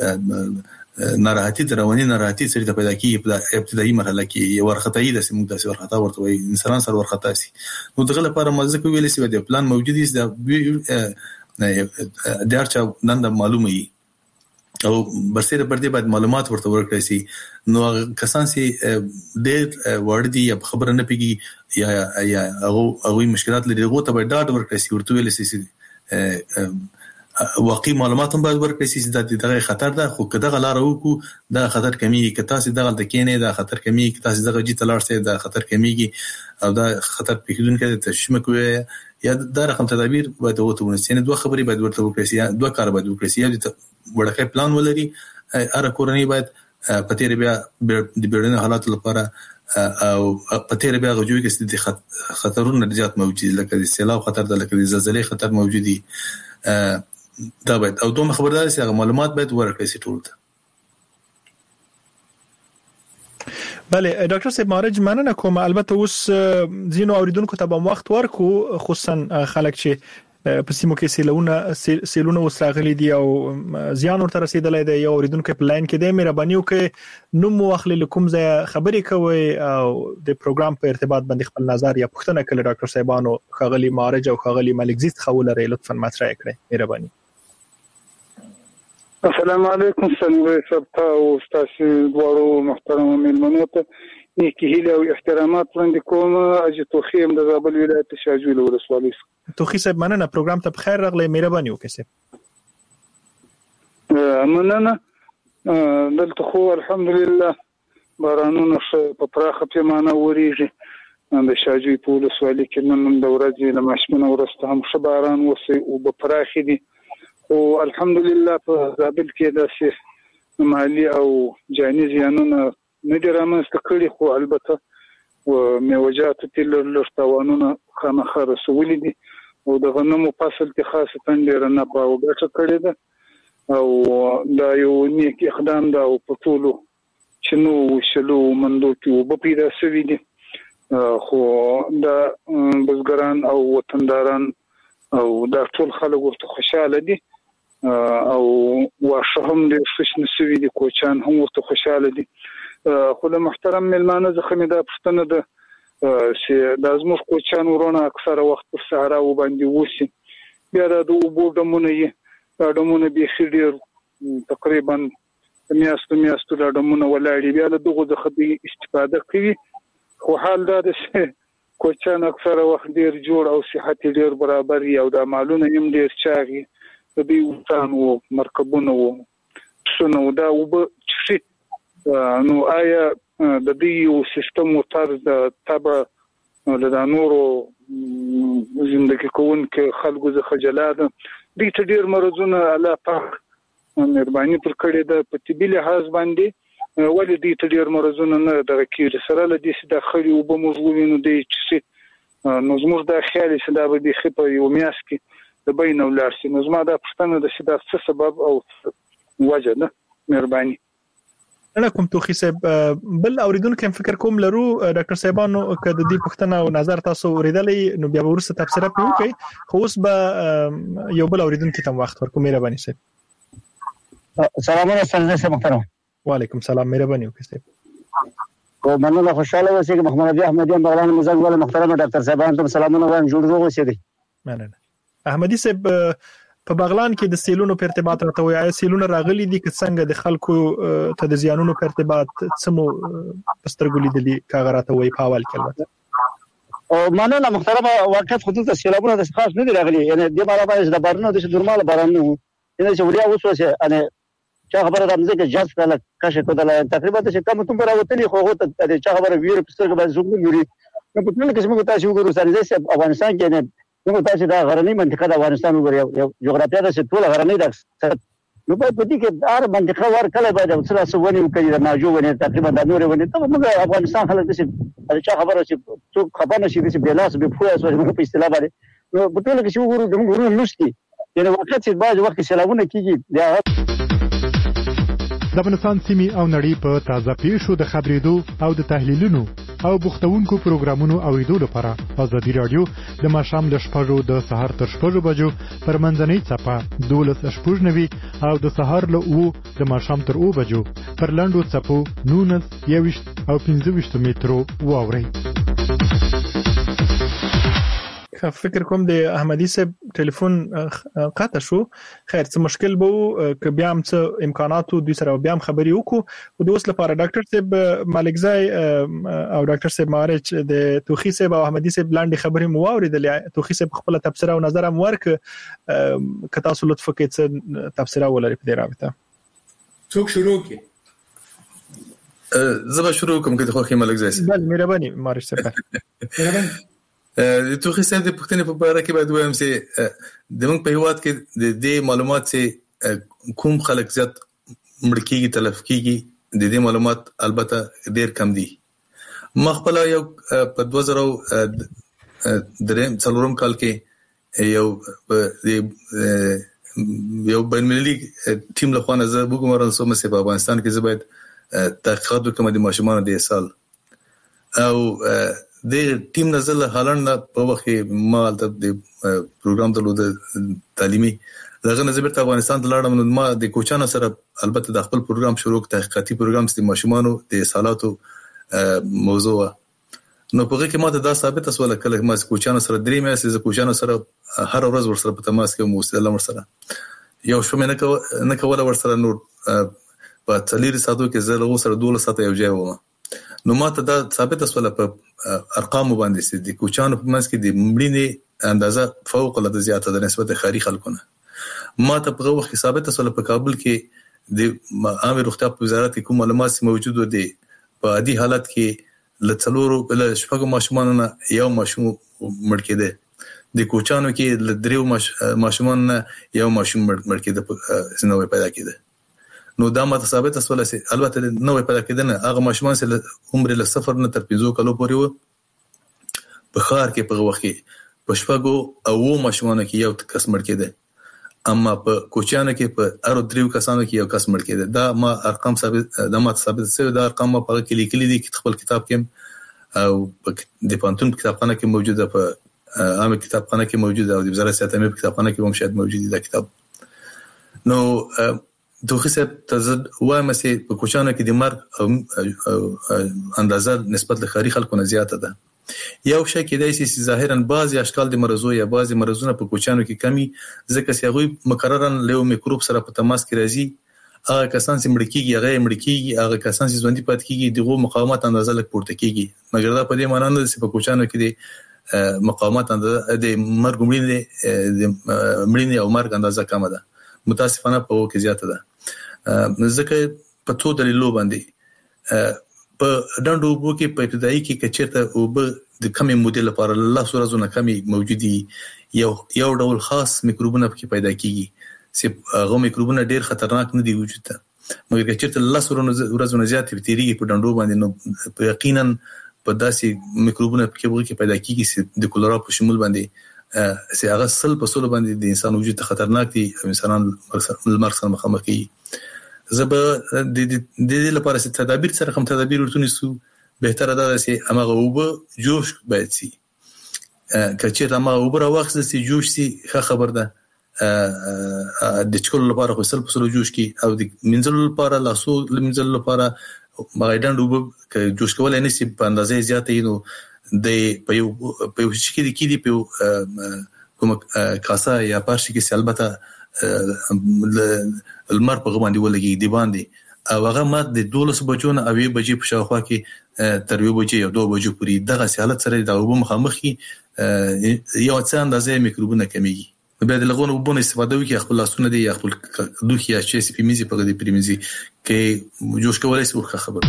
ناراحتي رواني ناراحتي سره ته پیدا کیږي په ابتدایي مرحله کې یو ورخطایي د سیمو تاسو ورخطا ورته وي انسان سره ورخطا سي. نو دغه لپاره مزه کوي ویل سي د پلان موجود دي د ارچا نن د معلومه وي او برسره پر دې باید معلومات ورته ورکړي سي. نو کسان سي ډېر وړ دي یا خبره نه پیږي یا یا هغه هغه مشکلات لري هغه ته باید ډاډ ورکړي سي ورته ویل سي واقعي معلومات هم باید ورکړي چې دا دغه خطر ده خو کله غلاره وکړو دا خطر کمیږي که تاسو دغه د کینې دا خطر کمیږي که تاسو دغه جې تلاړ سي دا خطر کمیږي او دا خطر پیښون کې تشمه کوي یا دا رقم تدابیر باید وته ونسي. نه دوه خبرې باید ورته وکړي یا دوه کار باید وکړي یا د وړکې پلان ولري اره کورنۍ باید پتیری بیا د بیړني حالات لپاره او په تیر بیا غوږی کې د خطرونو نجات موجود لکه د سیلاب خطر د لکه د زلزلې خطر موجودي دا باید او دوه خبرداري سره معلومات باید ورکړي سي ټول ته. بله ډاکټر صاحب مارج مننه کوم. البته اوس زینو اوریدونکو ته به وخت ورکو خصوصا خلک چې په سیمو کې سیلونه سیلونه وسراغلي دي او زیان ورته رسیدلې ده. یو اوریدونکو په لاین کې د مهرباني وکړئ نو مو واخلې لکم ځای خبرې کوي او د پروګرام په ارتباط باندې خپل نظر یا پوښتنه کړئ ډاکټر صاحبانو خغلی مارج او خغلی ملکزیت خولره لطفا مطرح کړئ مهرباني. السلام علیکم څنګه سبتا او تاسو دوړو محترم مېلمنو ته نیکی هیله او احترامات وړاندې کوم. اجي توخیم د زابل ولایت شاجوی ولسوالۍ. توخی صاحب مننه پروګرام ته بخیر راغلی مهرباني وکړئ. مننه دلته خو الحمدلله بارانونه په پراخه پیمانه وریږي د شاجوی په ولسوالۍ کې نن د ورځې د ماشمنه ورسته هم ښه باران وسی او په پراخه دي او الحمدلله په زابل کې داسې مالي او جاني زیانونه نه دي رامنځته کړي خو البته و میوجات تل لړتاوانونه خامخا رسولي دي او د غنمو فصل کې خاصه ډېر نه پاو ګټه کړې ده او دا یو نیک اقدام ده او په ټولو چې نو شلو مندو کې وب پیدا شوی دي خو دا بزګران او وطنداران او دا ټول خلک ورته خوشاله دي او واشه هم د فشن سوي دي کوچان هم ورته خوشاله دي. خو له محترم ملمانه زخه مې دا پښتنه ده چې د ازموږ کوچان ورونه اکثره وخت په صحرا و باندې وسی بیا د اوبو دمونه یې دمونه به خډیر تقریبا میاستو میاستو د دمونه ولاړی بیا له دغه د خدي استفاده کوي خو حال دا ده کوچان اکثره وخت ډیر جوړ او صحت ډیر برابر یو د مالونه هم ډیر چاغي د دې وطن او مرکبونه و څنګه دا وب چې نو آیا د دې یو سیستم او طرز د تبع د نورو زندگی کوون کې خلکو زه خجالات دي ته ډیر مرزونه الله پاک مهرباني پر کړی د په طبي لحاظ باندې ولې دې ته ډیر مرزونه نه دغه کې سره ل دې د خړې او بموږوینو دې چې نو زموږ د خیال چې دا به خپه یو میاس کې د بین ولر سي نو زما د پښتنه د شدا څه سبب او وجه ده مهرباني. انا کوم توخی صاحب بل اوریدونکو فکر کوم لرو ډاکټر صاحبانو کده دې پښتنه او نظر تاسو اوریدلې نو بیا ورسره تفسیر وکړئ خو اوس به یو بل اوریدونکو ته وخت ورکوم مهرباني صاحب. سلام علیکم استاد محترم. وعلیکم السلام مهرباني وکړئ صاحب. او مننه خوشاله اوسئ محمد ابي احمدي بغلان مزنګ ول محترم ډاکټر صاحبانو ته سلامونه وایم جوړ روغ اوسئ. مننه احمدي صاحب په بغلان کې د سیلونو په ارتباط راته وایي سیلونه راغلي دي که څنګه د خلکو ته د زیانونو په ارتباط سمو پسترګولې دي کاغراته وایي په اول کې البته او مننه محترم واقعیت خطوط سیلابونه د خاص نه دي راغلي یعنی د بارا باندې د بارنو د نورمال بارنو یعنی چې وریا وسوسه ان چا خبره د مزګه جاز کله کښه کړه تقریبا چې کوم تم پر وتلی خو هو ته چا خبره ویر پسترګ باندې زوم ګوري نو په ټول کې څنګه تاسو وګورئ سره د افغانستان کې نه نو تاسو دا غرنی منطقه د افغانستان وګورئ یو جغرافیه د ټول غرنی ده نو په دې کې هر منطقه ور کله باید وسره سونه وکړي د ناجو ونی تقریبا د نور ونی ته موږ افغانستان خلک د چا خبره چې څوک خبر نشي د بلاس به فویا سره موږ په اصطلاح باندې نو په ټول کې وګورئ د موږ نشتی یعنی وخت چې باید وخت سیلابونه کیږي دا د افغانستان سیمې او نړۍ په تازه پیښو د خبرېدو او د تحلیلونو او بوختونکو پروګرامونو اوریدو لپاره ازادي رادیو د ماښام ل شپږو د سهار تر شپږو بجو پر منځنۍ صفه دولس شپږ نوي او د سهار له اوو د ماښام تر اوو بجو پر لنډو صفو نونس یويشت او پنځه ویشت مترو واورئ. فکر کوم د احمدي صاحب ټلیفون قطع شو خیر څه مشکل به ک بیا هم څه امکاناتو دوی سره بیا هم خبري وکړو او د اوس لپاره ډاکټر صاحب ملکزای او ډاکټر صاحب مارچ د توخی صاحب او احمدي صاحب لاندې خبري مو اوریدلې توخی صاحب خپل تفسیر او نظر هم ورک ک تاسو لطف وکړئ څه تفسیر ولري په دې رابطه څوک شروع کی زما شروع کوم کې خو ملکزای بل مهرباني مارچ صاحب مهرباني د توخی صاحب د پښتنې په اړه کې باید وایم چې د موږ په هیواد کې د دې معلومات چې کوم خلک زیات مړ کیږي تلف کیږي د دې معلومات البته ډیر کم دي مخبل یو په دوه زره دریم څلورم کال کې یو یو بین‌المللي ټیم له خوا نه زه وګورم سم چې په افغانستان کې زه باید تحقیقات وکم د ماشومان د سال او د ټیم نزل هالند په وخت کې ما د پروګرام درلود تعلیمي دغه نظر په افغانستان د لاړم نو ما د کوچانو سره البته د خپل پروګرام شروع تحقیقاتي پروګرام د ماشومان د سالاتو موضوع نو په هغه کې ما دا ثابت اسوله کله ما کوچانو سره درې مې سې کوچانو سره هر ورځ ورسره په تماس کې موسله ورسره یو شومې نه نه کوله ورسره نور په تلیر ساتو کې زه له سره دوله ساته یو ځای وم نو ما ته دا ثابت اسوله په ارقام باندې سې د کوچانو په منځ کې د مړینې اندازه فوق العاده زیاته ده نسبت خاري خلکونه ما ته په وخت ثابت اسوله په کابل کې د عامه روغتیا په وزارت کې کوم معلومات موجود دي په عادي حالت کې لڅلورو بل شپږ ماشومان نه یو ماشوم مړ کېده د کوچانو کې لدریو ماشومان یو ماشوم مړ کېده نوې پیدا کېده نو دا ماته ثابت اسوله سي البته نوې پیدا کېده نه هغه ماشومان چې عمر له صفر نه تر پنځو کالو پورې و په خار کې په وخت کې په شپږو او ماشومان کې یو کس مړ کېده اما په کوچانو کې په ارو دریو کسانو کې یو کس مړ کېده دا ما ارقام ثابت دا ما ثابت سوي دا ارقام په کې لیکلي دي خپل کتاب کې او د پانتون کتابخانه کې موجوده په عامه کتابخانه کې موجوده او د وزارت صحت عامه کتابخانه کې هم شاید موجود دی دا کتاب نو دوه څه تزد وایم چې په کوچانو کې د مرګ اندازه نسبت له خاري خلکو نه زیاته ده یو شی کې دای چې ظاهرا بعضی اشکال د مرزو یا بعضی مرزونه په کوچانو کې کمی ځکه چې هغه مکررا له میکروب سره په تماس کې راځي هغه کسان چې مړ کیږي هغه مړ کیږي هغه کسان چې ژوندۍ پات کیږي دغه مقاومت اندازه لک پورته کیږي مګر دا په دې معنی نه چې په کوچانو کې د مقاومت اندازه د مرګ مړینه د مړینه او مرګ اندازه کم ده متاسفانه په وو کې زیاته ده ځکه په تو دلیلو باندې په ډنډو وبو کې په ابتدایي کې کچته او به د کمی مودې لپاره الله سره زونه کمی موجودي یو یو ډول خاص میکروبونه کې پیدا کیږي چې هغه میکروبونه ډېر خطرناک نه دي وجود ته مګر کچته الله سره ورځونه زیات بکتریږي په ډنډو باندې نو یقینا په داسې میکروبونه کې پیدا کیږي چې د کولرا په شمول باندې چې هغه سل په سل باندې د انسان وجود ته خطرناک دي انسانان مرګ سره مخامخ کیږي زب د دې لپاره چې تدابیر سره کوم تدابیر ورتونی سو بهتره ده چې امغه وب جوش باید سي کچې امغه وب را وخت چې جوش سي خبر ده د چکول لپاره خو سل په سل جوش کی او د منزل لپاره لاسو منزل لپاره باید وب ک جوش کول نه سي په اندازې زیاتې نو د په یو په یو شي کې د په کوم کاسه یا پارش کې البته المر په باندې ولګي دی باندې او هغه مات د دولس بجو نه اوی بجې په شاوخوا کې تر یو بجې او دوه بجو پورې دغه حالت سره د وبو مخامخ کی یو څه اندازې میکروبونه کمیږي به د لغون وبونه استفاده وکړي خپل لاسونه دی خپل دوه یا چې سپی میزي په دې پریمزي کې جوش کولای شي خبر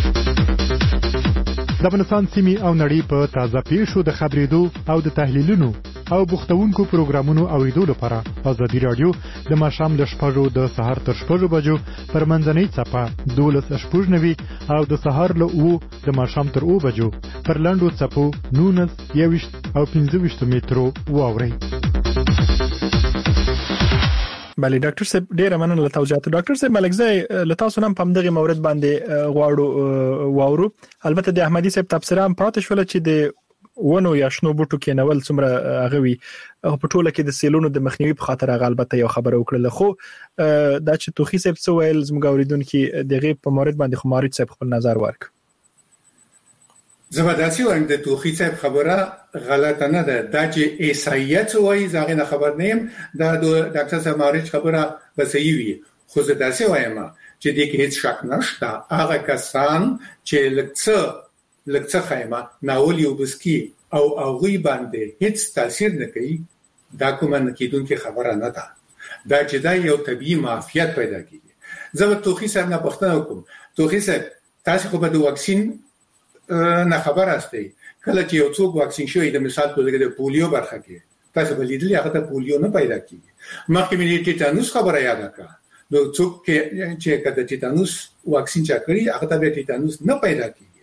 د افغانستان سیمې او نړۍ په تازه پیښو د خبرېدو او د تحلیلونو او بوختونکو پروګرامونو اوریدو لپاره ازادي رادیو د ماشام له شپږو د سهار تر شپږو بجو پر منځنۍ صفه دولس شپږ نوي او د سهار له اوو د ماشام تر اوو بجو پر لاندو صفو نونس یويشت او پنځه ویشت مترو واوري بله ډاکټر صاحب ډیره مننه له توضیحاتو ډاکټر صاحب ملکزی له تاسو نن په دغه مورد باندې غواړو واورو البته د احمدي صاحب تفسیر هم پاتې شول چې د ونو یا شنو بوټو کې نول څومره غوي په ټوله کې د سیلونو د مخنیوي په خاطر البته یو خبره وکړه خو دا چې توخی صاحب څه ویل زموږ اوریدونکو دغه په مورد باندې خو مارج صاحب خپل نظر ورک زبرداستی وایم د توخی صاحب خبره غلطه نه ده دا چې ایسایت وایي زغه نه خبر نیم دا د ډاکټر صاحب مارج خبره به صحیح وي خو زه داسې وایم چې د کې هیڅ شک نشته هغه کسان چې لکڅ لکڅ خایمه ناول یو بسکی او هغه باندې هیڅ تاثیر نه کوي دا کومه نکیدونکو خبره نه ده دا چې دا یو طبيعي معافیت پیدا کیږي زه توخی صاحب نه پوښتنه کوم توخی صاحب تاسو خو به د واکسین نه خبر استئ کله چې یو څوک واکسین شوی د مثال په توګه د پولیو برخه کې تاسو به لیدلی هغه ته پولیو نه پیدا کیږي مخکې مې د ټیټانوس خبره یاد کړه نو څوک چې کله ټیټانوس واکسین چا کړی هغه ته به ټیټانوس نه پیدا کیږي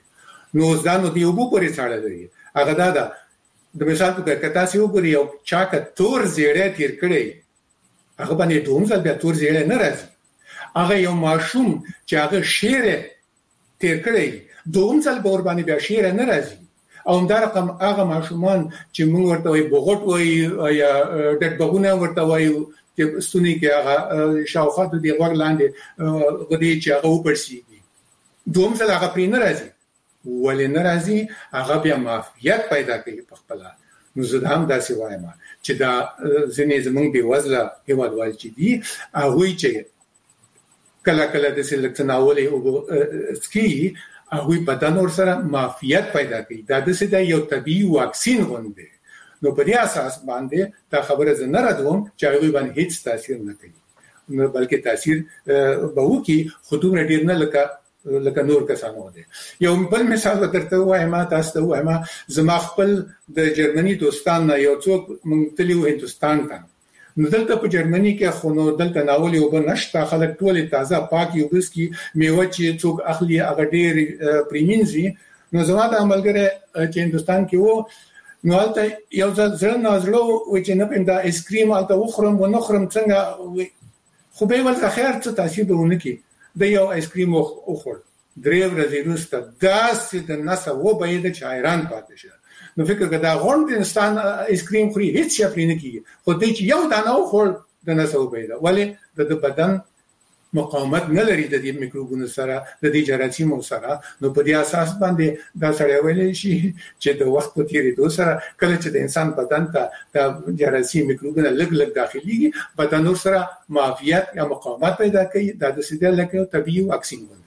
نو ځانو دی وبو پرې څاړه دی هغه دا دا د مثال په کته تاسو وګورئ یو چا ک تور زیړې تیر کړی هغه باندې دوم ځل بیا تور زیړې نه راځي هغه یو ماشوم چې هغه شیر تیر کړی دوم ځل به ور باندې بیا شیر نه راځي او دا رقم هغه ماشومان چې موږ ورته وي بغټ وي یا ډټ بغونه ورته وي چې ستونی کې هغه شاوخوا د دیوار لاندې غدي چې هغه وپرسي دوم ځل هغه پرې نه راځي ولې نه راځي هغه بیا معافیت پیدا کوي په خپل نو زه هم داسې وایم چې دا ځینې زمونږ به وزله هیوادوال چې دي هغه چې کله کله د سلکتناولې او سکی هغه بدن ور سره معافیت پیدا کوي دا د سده یو طبي واکسین غونډه نو په دې اساس باندې دا خبره زه نه راځم چې هغه باندې هیڅ تاثیر نه کوي نو بلکې تاثیر به وکي خودونه ډیر نه لکه لکه نور کسانو دي یو بل مثال درته وایم تاسو ته وایم زما خپل د جرمني دوستان نه یو څوک مونږ تلیو هندستان ته نو دلته په جرمني کې خو نو دلته ناول یو بل نشته خلک ټول تازه پاک یو بس کی میوه چې څوک اخلي هغه ډیر پریمینزي نو زما د عملګره چې هندستان کې وو نو البته یو ځل نازلو و چې نه پنده ایسکریم البته وخورم و نه خورم څنګه خو به ول خیر څه تاثیر ونه کی د یو ایسکریم وخور درې ورځې وروسته داسې د نسه و به د چایران پاتې شه نو فکر کدا غونډ انسان ایسکریم خوري هیڅ شي پرې نه کیږي خو دې چې یو دانه وخور د نسه و به ولې د بدن مقاومت نه لري د دې میکروبونو سره د دې جراثیمو سره نو په دې اساس باندې دا سره ویل شي چې د وخت په تیریدو سره کله چې د انسان بدن ته د جراثیم میکروبونه لګ لګ داخليږي بدن سره معافیت یا مقاومت پیدا کوي دا د سیده لکه طبيعي واکسین دی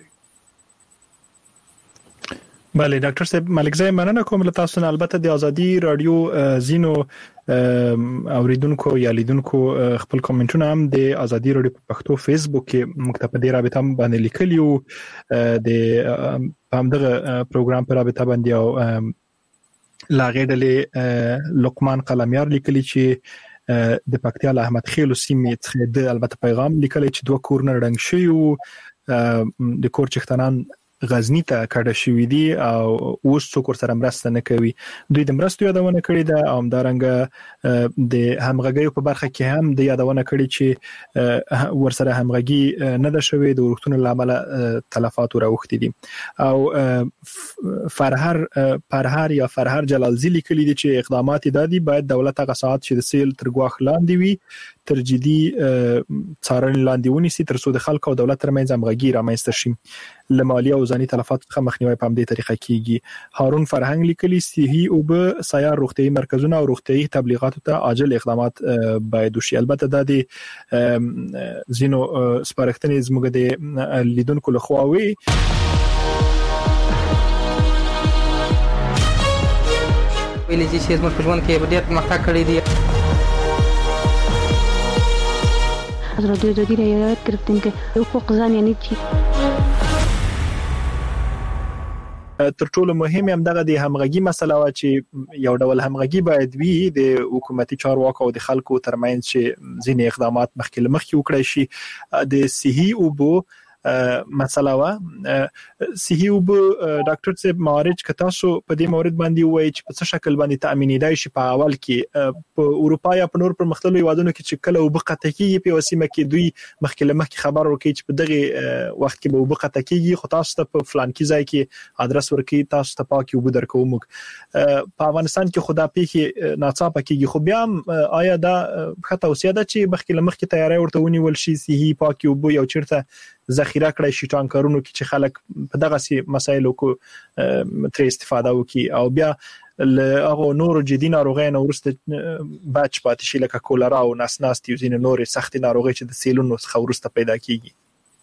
بله ډاکټر صاحب ملکزی مننه کوم له تاسو نه البته د ازادي رادیو زینو اوریدونکو یا لیدونکو خپل کومنټونه هم د ازادي رادیو په پښتو فیسبوک کې مکتب دی رابطه باندې لیکلیو د همدغه پروګرام پر رابطه باندې او لاغېدلې لقمان قلمیار لیکلی چې د پکتیا له احمد خیل سیمې څخه د البته پیغام لیکلی چې دوه کورنر رنګ شي د کور چختنان غزنی ته کډه شوې دي او اوس څوک سره مرسته نه کوي دوی د مرستو یادونه کړې ده او همدارنګه د همغږي په برخه کې هم د یادونه کړې چې ورسره همغږي نه ده شوې د ورښتونو لامل تلفات راوختي دي او فرهر فرهر یا فرهر جلالزی لیکلي دي چې اقدامات دادي باید دولت هغه ساعت چې د سیل تر ګواخ لاندې وي تر جدي څارنې لاندې ونیسي تر څو د خلکو او دولت ترمنځ همغږي رامنځته شي لمالي او ځاني تلفات څخه مخنیوي په همدې طریقه کیږي هارون فرهنګ لیکلي صحي او به سیار روغتيایي مرکزونه او روغتيایي تبلیغاتو ته عاجل اقدامات باید وشي البته د دې زینو سپارښتنې زموږ د لیدونکو لخوا وي ویلې چې زموږ په ژوند کې ډېر پرمختګ کړی دی حضرت رادیو د رایت گرفتیم که حقوق زن یعنی چی تر ټولو مهم هم دغه د همغږي مسله وا چې یو ډول همغږي باید وي د حکومتي چارواکو او د خلکو ترمنځ چې ځینې اقدامات مخکې مخکې وکړي شي د صحي او بو مسله وا صحي او بو ډاکټر صاحب مارج کتا سو په دې مورد باندې وایي چې په څه شکل باندې تامین دی شي په اول کې په اروپا یا په نور پر مختلفو هیوادونو کې چې کله وبقته کیږي په وسیمه کې دوی مخکې مخکې خبر ورکړي چې په دغه وخت کې به وبقته کیږي خو تاسو ته په فلان کې ځای کې ادرس ورکړي تاسو ته پاکي وب درکو موږ په افغانستان کې خدا پیخي ناڅاپه کیږي خو بیا آیا دا خطا اوسیا ده چې مخکې مخکې تیاری ورته ونیول شي صحي پاکي وب یو چیرته ذخیره کړی شي ټانکرونو کې چې خلک په دغه سي مسایلو کو تر استفاده وکي او بیا هغه نور جدي ناروغي نه ورسته بچ پاتې شي لکه کولرا او ناس ناس تیوزین نور سخت ناروغي چې د سیلونو څخه ورسته پیدا کیږي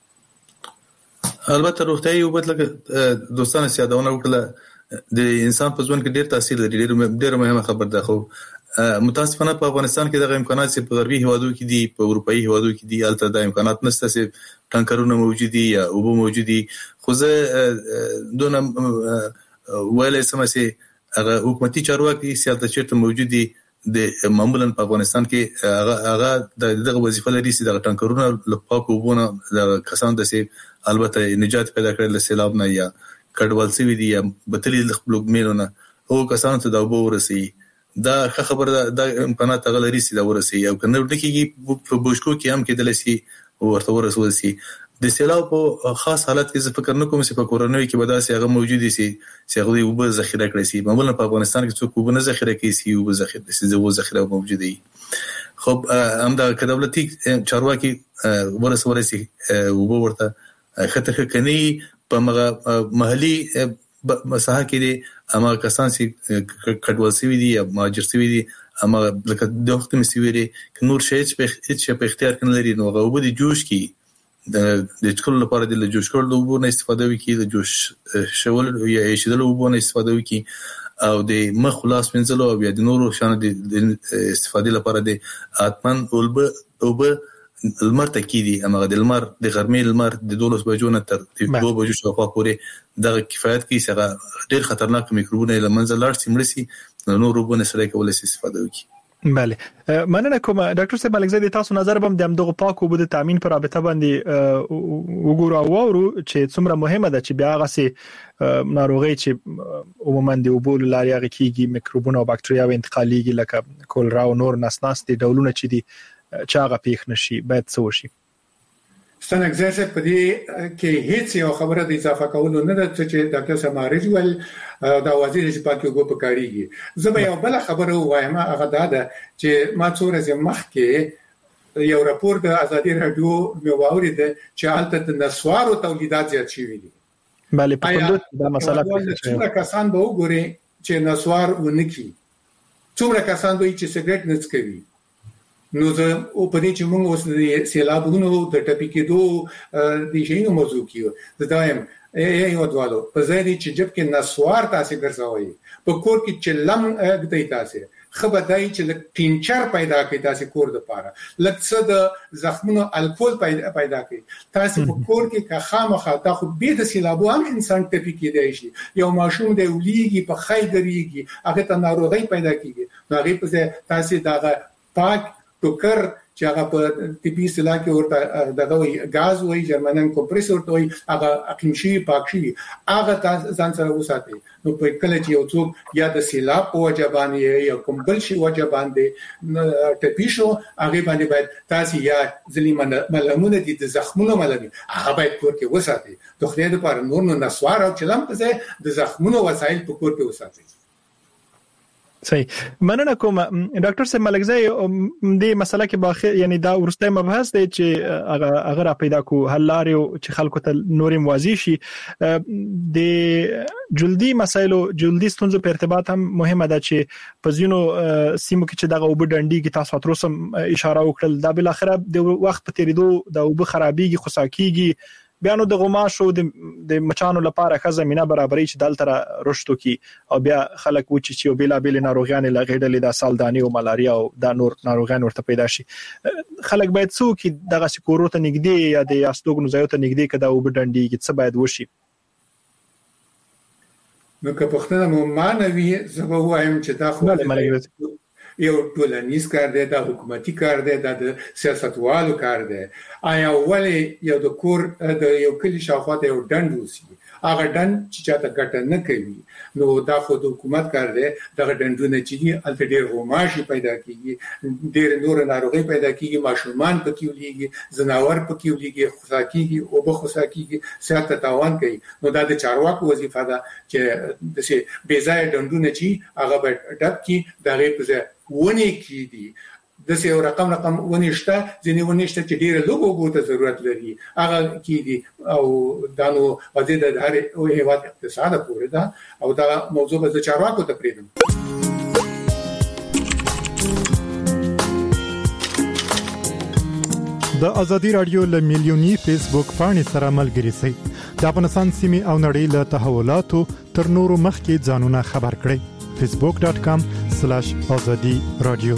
البته روغتيایي او بدله دوستانه سیادونه وکړه د انسان په ژوند کې ډېر تاثیر لري ډېر مهمه خبر ده خو متاسفانه په افغانستان کې دغه امکانات چې په غربي هیوادو کې دي په اروپאי هیوادو کې دي البته د امکانات نشته چې ټانکرونه موجود دي یا اوبه موجود دي خو زه دونه ویلې سم چې هغه حکومتي چارواکي سیاست چیرته موجود دي د معمولا په افغانستان کې هغه هغه دغه وظیفه لري چې د ټانکرونه لپاره کوونه د کسان د سي البته نجات پیدا کړل سیلاب نه یا کډوال سوي دي یا بتلي خپل مېلونه او کسانو ته دا وبو ورسي دا خبره دا امکانات غلري سي دا ورسي او کنه ډکیږي په بوشکو کې هم کې دلسي ورته ورسوي د سیلاب په خاص حالت کې فکر نه کوم چې په کورونوي کې به دا سي هغه موجود دي چې هغه وب ذخیره کړی سي معمولا په افغانستان کې څوک وب نه ذخیره کوي سي وب ذخیره سي زو ذخیره موجود دي خو هم دا کډولتي چارواکي ورس ورسي وب ورته خطر کني په محلي مساحه کې دي اما کسان چې کډوال سوي دي یا مهاجر سوي دي اما لکه د وخت مسوي دي نور شي چې په اختیار کې لري نو هغه وب دي جوش کې د ټکول لپاره د جوش کول د وبو نه استفاده وکړي د جوش شول یا شیدل وبو نه استفاده وکړي او د مخ خلاص منځلو او بیا د نورو شان د استفاده لپاره د اتمن اولب اوب المر تکیدي اما د المر د غرمې المر د دولس بجو نه تر دوه بجو شاوخوا پورې د کفایت کې څنګه ډېر خطرناک میکروبونه لمنځه لاړ سیمړسي نو وبو نه سره کولای شي استفاده وکړي بله مننه کوم ډاکټر صاحب ملکزی د تاسو نظر بم د دغه پاکو بده تامین پر رابطه باندې وګورو او ورو چې څومره مهمه ده چې بیا غسي ناروغي چې عموما د وبول لاري هغه کیږي میکروبونه او بکټریا و انتقاليږي لکه کولرا او نور نسناس دي ډولونه چې دي چاغه پیښ نشي باید څه وشي ستنه اگزرسه په دې کې هیڅ یو خبره د اضافه کولو نه ده چې ډاکټر سمارج ول دا وزیر چې پاکي وګ پکاريږي زه به یو بل خبره وایم هغه دا ده چې ما څوره زم مخ کې یو راپور د ازادي رادیو مې واورید چې حالت د نسوارو تولیدات زیات شوي دي bale په کومه دا مسله څومره کسان به وګوري چې نسوار ونکي څومره کسان به چې سیګریټ نه څکوي نو زه او په دې چې موږ اوس د سیلابونو د ټپي کېدو د شینو موضوع کیو د دایم یو دوالو په ځای چې جب کې نسوار تاسو ګرځوي په کور کې چې لم غدای تاسو خبردای چې لک پینچر پیدا کوي تاسو کور د پاره لک څه د زخمونو الکول پیدا کوي تاسو په کور کې که خامخا تاسو به د سیلابو هم انسان ټپي کېدای شي یو ماشوم د ولېږي په خیدريږي هغه ته ناروغي پیدا کیږي نو هغه په تاسو دغه پاک ټوکر چې هغه په طبي اصطلاح کې ورته دغه غاز وایي جرمنن کمپریسور ته وایي هغه اقیمشي پاکشي هغه ځان سره وساتي نو په کله چې یو څوک یا د سیلاب په وجه باندې یا کوم بل شي وجه باندې ټپي شو هغه باندې باید تاسو یا ځلیمه ملمونه دي د زخمونو ملمي هغه باید کور کې وساتي د خدای لپاره نور نو نسوار او چلم په د زخمونو وسایل په کور کې وساتي صحیح مننه کوم ډاکټر صاحب ملکزی دې مسله کې باخ یعنی دا ورسته مبحث دی چې هغه هغه پیدا کو حل لاري چې خلکو ته نورې موازی شي د جلدی مسایلو جلدی ستونزو په ارتباط هم مهمه ده چې په ځینو سیمو کې چې دغه وب ډنډي کې تاسو تروسم اشاره وکړل دا بل اخره د وخت په تیریدو د وب خرابېږي خصاکیږي بیا نو د غماشو د مچانو لپاره ښه زمينه برابرۍ چې دلته رشتو کی او بیا خلک و چې یو بیل بیل ناروغیان لغېدلې د سالداني او ملاریا او د نور ناروغیان ورته پیدا شي خلک باید څوک دغه سکورو ته نږدې یا د استوګنو ځای ته نږدې کده او بډنډي کې څه باید وشي نو که پښتنه مو مانوي زه وایم چې دا خو یو ټولنیز کار دی دا حکومتي کار دی دا د سیاستوالو کار دی آیا ولی یو د کور د یو کلی شاوخوا ته یو ډنډ وسی هغه ډنډ چې چاته ګټه نه کوي نو دا خو د حکومت کار دی دغه ډنډونه چې دي الته ډېر غوماشي پیدا کیږي ډېر نور ناروغي پیدا کیږي ماشومان پکې ولېږي زناور پکې ولېږي خصاکیږي او به خصاکیږي صحت ته تاوان کوي نو دا د چارواکو وظیفه ده چې د سي بيځای ډنډونه چې هغه به ډب کی دغه په ونی کی دي د څه یو رقم رقم ونیشته ځینې ونیشته چې ډیره لوګو بوته ضرورت لري هغه کی دي او دانو وځي د هر هیواد اقتصاد پورې ده او دا موضوع به چارواکو ته پریدم د ازادي رادیو له میلیونی فیسبوک پاڼې سره ملګري سي د افغانستان سیمې او نړۍ له تحولاتو تر نورو مخکې ځانونه خبر کړئ facebook dot com slash azadi radio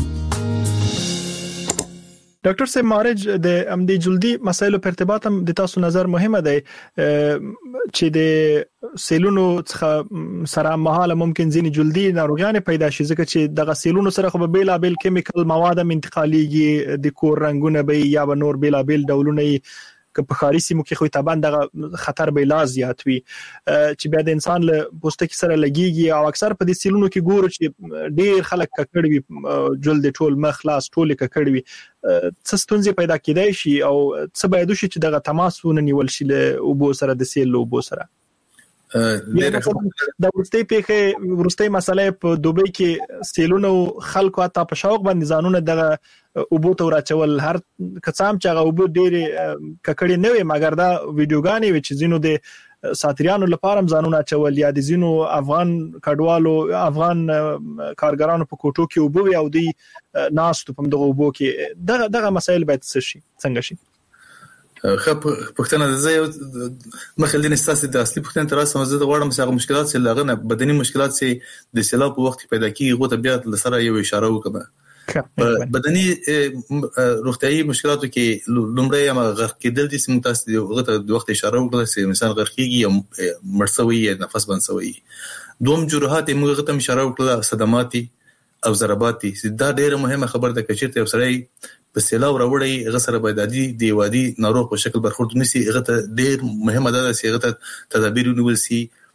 ډاکټر صاحب مارج د ام دي جلدی مسایلو په ارتباط هم د تاسو نظر مهمه دی چې د سیلونو څخه سره مهاله ممکن ځینې جلدی ناروغیان پیدا شي ځکه چې دغه سیلونو سره خو بیل بیل کیمیکل مواد هم انتقاليږي د کور رنگونه به یا به نور بیل بیل ډولونه که په ښاري سیمو کې خو طبعا دغه خطر به لا زیات وي چې بیا د انسان له پوستکي سره لګيږي او اکثر په دې سیلونو کې ګورو چې ډیر خلک ککړ وي جلد ټول مخ لاس ټول ککړ وي څه ستونزې پیدا کېدای شي او څه باید وشي چې دغه تماس ونیول شي له اوبو سره د سیل له اوبو سره د ورستۍ پیخه ورستۍ مسلې په دوبۍ کې سیلونو خلکو اته په شوق باندې ځانونه دغه اوبو ته راچول هر کڅام چې اوبو ډېر ککړې نه وي مګر دا ویډیوګانې و چې زینو د ساتریانو لپاره ځانونه چول یا د زینو افغان کډوالو افغان کارګرانو په کوټو کې اوبو او دی ناس په دغه اوبو کې دغه دغه مسایل باید څه شي څنګه شي خپ پښتنه د زه مخکې د نستاسي د اصلي پښتنه تر اوسه مزه غواړم چې هغه مشکلات چې لغنه بدني مشکلات چې د سیلاب په وخت پیدا کیږي غو طبيعت لسره یو اشاره وکړه بدني روغتيایي مشکلاتو کې لومړی ما غرق کېدل د سیمتاس د وخت اشاره وکړه چې مثلا غرق کیږي یا مرسوي یا نفس بنسوي دوم جروحات موږ ته اشاره وکړه صدماتي او ضرباتي دا ډیره مهمه خبره ده چې چیرته سړی په سیلاب راوړی غسر بيدادي دی وادي ناروغ په شکل برخورد نشي هغه ډیر مهمه ده چې هغه تدابیر ونیول شي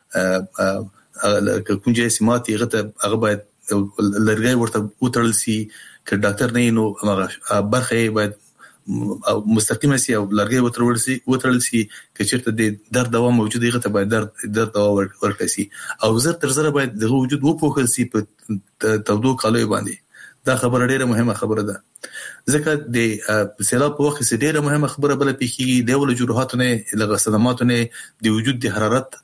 کومجه سماتي هغه هغه باید لرګي ورته وتړل شي ک ډاکټر نه نو هغه برخه باید مستقیمه سي او لرګي وتړل شي وتړل شي ک چیرته د درد دوا موجود هغه ته باید درد درد دوا ورکړي شي او زر تر زر باید د وجود وپوښل شي په تودو کالوي باندې دا خبره ډیره مهمه خبره ده ځکه د سیلاب په وخت کې ډیره مهمه خبره بل پیږي د ول جروحاتونه لږه صدماتونه د وجود د حرارت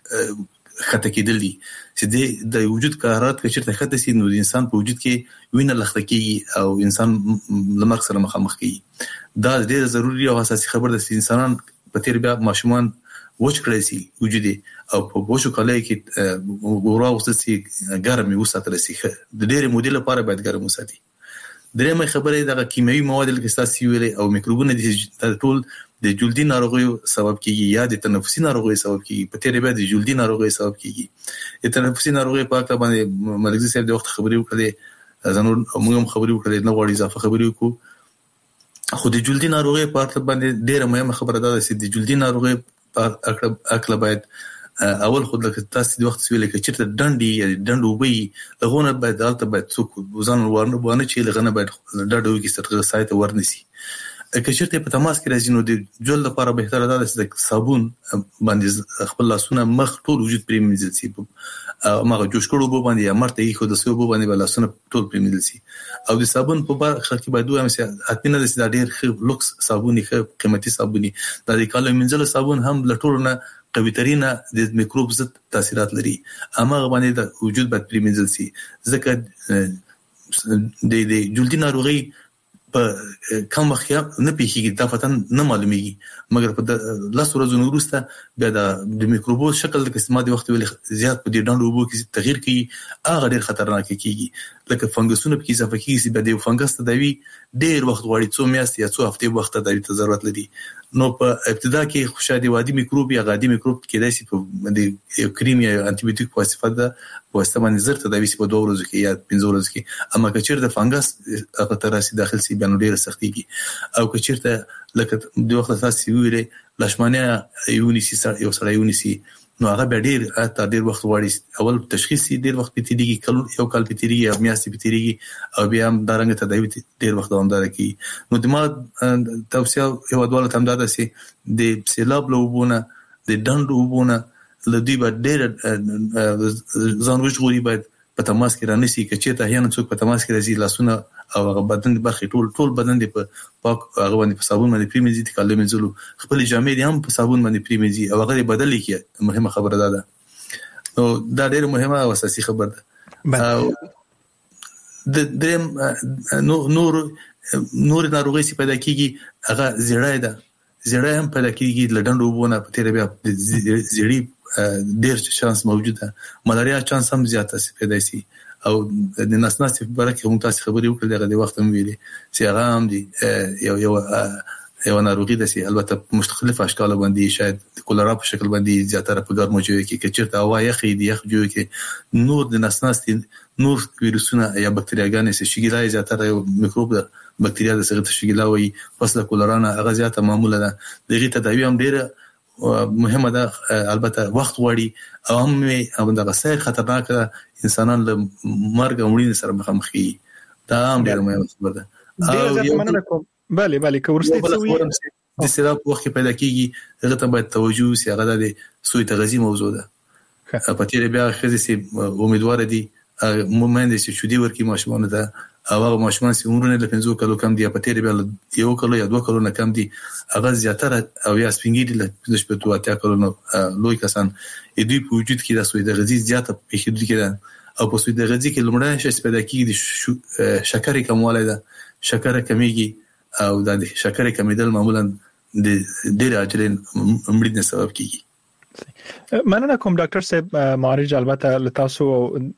خطه کېدل دي چې د وجود حرارت کې چیرته خطه سي نو د انسان په وجود کې وینه لخته کېږي او انسان لمرګ سره مخامخ کېږي دا ډیره ضروری او اساسي خبره ده چې انسانان په تیر بیا ماشومان وچ کړی سي وجودي او په بوشو کالای کې ورا وسسي ګرمي وساتل سي د ډېر مودې لپاره باید ګرم وساتي درېمه خبره دغه کیمیاوي مواد لکه تاسو ویلې او میکروبونه د ټول د جلدي ناروغیو سبب کیږي یا د تنفسي ناروغیو سبب کیږي په تیر بیا د جلدي ناروغیو سبب کیږي د تنفسي ناروغیو په اړه باندې مرګزي صاحب د وخت خبرې وکړې ځنو موږ هم خبرې وکړې نو غواړي اضافه خبرې وکړو خو د جلدي ناروغیو په اړه باندې ډېر مهمه خبره ده چې د جلدي ناروغیو په اړه باید اول خود لکه تاسو د وخت ویل کې چیرته ډنډي یا ډنډو وي لغونه باید دالته باید څوک وزن ورنه باندې چې لغنه باید ډډو کې ستر سایت ورنسي که چیرته په تماس کې راځي نو د جل لپاره به تر دا چې صابون باندې خپل لاسونه مخ ټول وجود پرې مینځل شي ماغه جوش کړو بو باندې یا مرته یې خو د سو بو باندې لاسونه ټول پرې مینځل شي او د صابون په برخه کې باید دوه مثلا اتنه د ډیر ښه لوکس صابوني ښه قیمتي صابوني د کالو مینځل صابون هم لټورنه قوي ترينه د میکروب ضد تاثیرات لري اما باندې د وجود باید پرې مینځل شي ځکه د د جلدي ناروغي په کوم وخت نه پیږي دا فتن نه معلومیږي مګر په لاس ورځو وروسته بیا د میکروبو شکل د قسمه د وخت ویل زیات په دې ډانډو وبو کې تغییر کوي هغه ډیر خطرناک کیږي لکه فنګسونه په کې اضافه کیږي چې د فنګس تداوی ډیر وخت غواړي څو میاشتې یا څو هفتې وخت تداوی ته ضرورت لري نو په ابتدا کې خوشادي وادي میکروب یا غادي میکروب کېدای شي په د کریم یا انټي بیوټیک په واسطه ده په واسطه باندې زر تداوی په دوه ورځو کې یا پنځه ورځو کې اما که چیرته د فنګس هغه تراسي داخل سي بیا نو ډیر سختيږي او که چیرته لکه د وخت تاسو ویلې لاشمانه یونیسي یو سره یونیسي نو هغه به ډیر اته ډیر وخت وړي اول تشخیص ډیر وخت پېتیږي کلو یو کال پېتیږي یا میاشتې پېتیږي او بیا هم دارنګ تداوی ډیر وخت دوامدار کی نو د ما توصيه یو ډول تم داده سي د سیلاب لوبونه د ډنډ وبونه لدی به ډیر ځان وژغوري باید په تماس کې رانسي کچې ته هیڅ څوک په تماس کې راځي لاسونه او هغه بدن د برخې ټول ټول بدن دی په پاک هغه باندې په صابون باندې پریمزي د کاله منځلو خپل جامې دي هم په صابون باندې پریمزي او هغه بدلې کې مهمه خبره ده نو دا ډېر مهمه او اساسي خبره ده د دریم نور نور نور ناروغي چې پیدا کیږي هغه زیړای ده زیړای هم پیدا کیږي لډنډ وبونه په تیر بیا زیړی ډېر چانس موجوده ملاریا چانس هم زیاته پیدا شي او د نسناس په برکه هم تاسو خبرې وکړې دغه د وخت هم ویلي چې هغه هم دي یو یو یو ناروغي ده چې البته مختلف اشکال باندې شاید د کولرا په شکل باندې زیاتره په ګرمو ځایو کې کې چیرته هوا یخي دي یخ ځایو کې نور د نسناس نور ویروسونه یا بکتریاګانې چې شګیرای زیاتره یو میکروب ده بکتریا د سغت شګلا وي فصل کولرانا هغه زیاته معموله ده دغه تداوی هم ډیره مهمه ده البته وخت غواړي او هم دغه سیر خطرناک ده انسانان له مرګ او مړینې سره مخامخ کیږي دا هم ډیره مهمه خبره ده او یو مننه کوم bale bale که ورسته څوی د سیراب وخت پیدا کیږي هغه ته باید توجه سي هغه د سوی تغذیه موضوع ده په تیر بیا خزي سي امیدوار دي مومند سي شودي ورکی ماشومان ده او هغه ماشومان سي عمرونه له پنځو کلو کم دي په تیر بیا یو کلو یا دوه کلو نه کم دي هغه زیاتره او یا سپینګیډي له پنځه شپږ اتیا کلو نه لوی کسان دوی په وجود کې د سوی تغذیه زیاته په خېدل کې او په سوی تغذیه کې لمړی شي پیدا کیږي د شکر کموالی ده شکر کمیږي او د شکر کمیدل معمولا د ډېر اجرین مړینې سبب کیږي. مننه کوم ډاکټر صاحب معالج البته لتاسو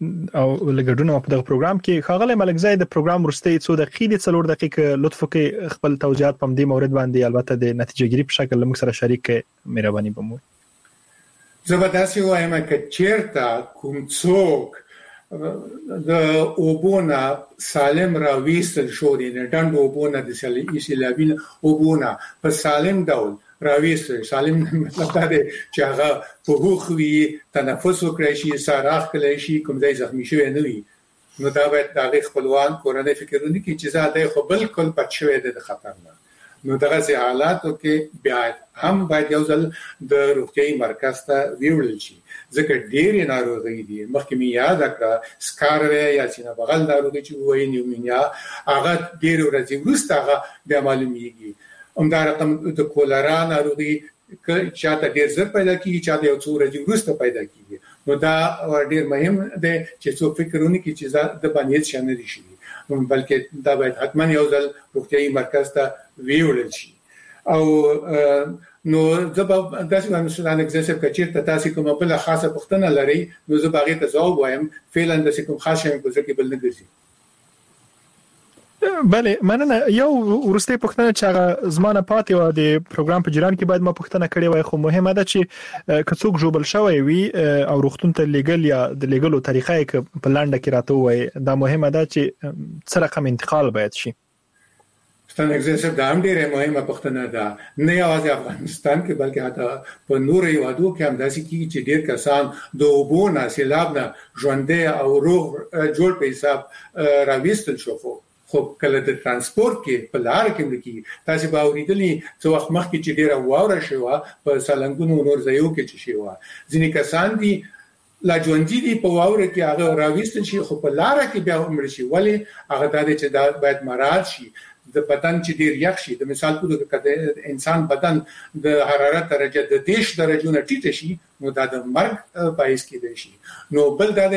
او لګډونه په دغه پروګرام کې خاغله ملکزای د پروګرام ورسته څو دقیقې څلور دقیقې لطف وکړئ خپل توضیحات په دې مورد باندې البته د نتیجه ګیری په شکل موږ سره شریک کړئ مهرباني به مو. زبرداسي وایم چې چیرته کوم څوک د اوبونا سالم راويستل شو دي نه ډنډ اوبونا د سیلابین اوبونا په سالم ډول راويستل سالم مطلب دا دی چې هغه په هوخوي تنفس وکړي شي ساراخ کړي شي کوم ځای زخمی شوی نه وي نو دا باید د خپلوان کورنۍ فکرونه کې چې زاده خو بالکل پټ شوی دی د خطر نه نو دغه سي حالاتو کې بیا هم باید یو ځل د روغتيایي مرکز ته ویول شي ځکه ډېری ناروغي دي مخکې می یاد کړه سکاروي یا سینه بغل ناروغي چې وایي نیومونیا هغه ډېر ورځې وروسته هغه بیا معلومیږي همدا رقم د کولرا ناروغي چې چاته ډېر زر پیدا کیږي چاته یو څو ورځې وروسته پیدا کیږي نو دا ډېر مهم دی چې څو فکرونه کې چې د باندې شامل شي بلکې دا باید حتما یو ځل روغتيایي مرکز ته ویول شي او نو زبا داسې مثلا اگزیسټ کچیر ته تاسو کومه بل خاصه پښتنه لري نو زبا غي ته ځواب وایم فعلا د کوم خاصه په ځکه بل نه ګرځي. bale مننه یو ورسته پښتنه چې هغه زمانه پاتې و د پروګرام په جریان کې باید ما پښتنه کړې وای خو مهمه ده چې کڅوک جوړل شوی وي او روختون ته لیګل یا د لیګلو طریقې کې په لاندې کې راته وای دا مهمه ده چې څه رقم انتقال باید شي. ستاسو اگزیسټ د هم ډیره مهمه پښتنه ده نه یوازې افغانستان کې بلکې حتی په نورو هیوادو کې هم داسې کیږي چې ډیر کسان د اوبونه سیلاب نه ژوندې او روغ جوړ په حساب راويستل شو خو کله د ترانسپورت کې په لار کې ملکی تاسو به اوریدلې څو وخت مخکې چې ډیره واوره شوه په سالنګونو نور ځایو کې چې شوه ځینې کسان دي لا ژوندې دي په واوره کې هغه راويستل شي خو په لار کې بیا عمر شي ولی هغه د چې دا باید مراد شي د بدن چې ډیر یخ شي د مثال په توګه د انسان بدن د حرارت درجه د دیش درجو نه ټیټ شي نو دا د مرګ باعث کېدای شي نو بل دا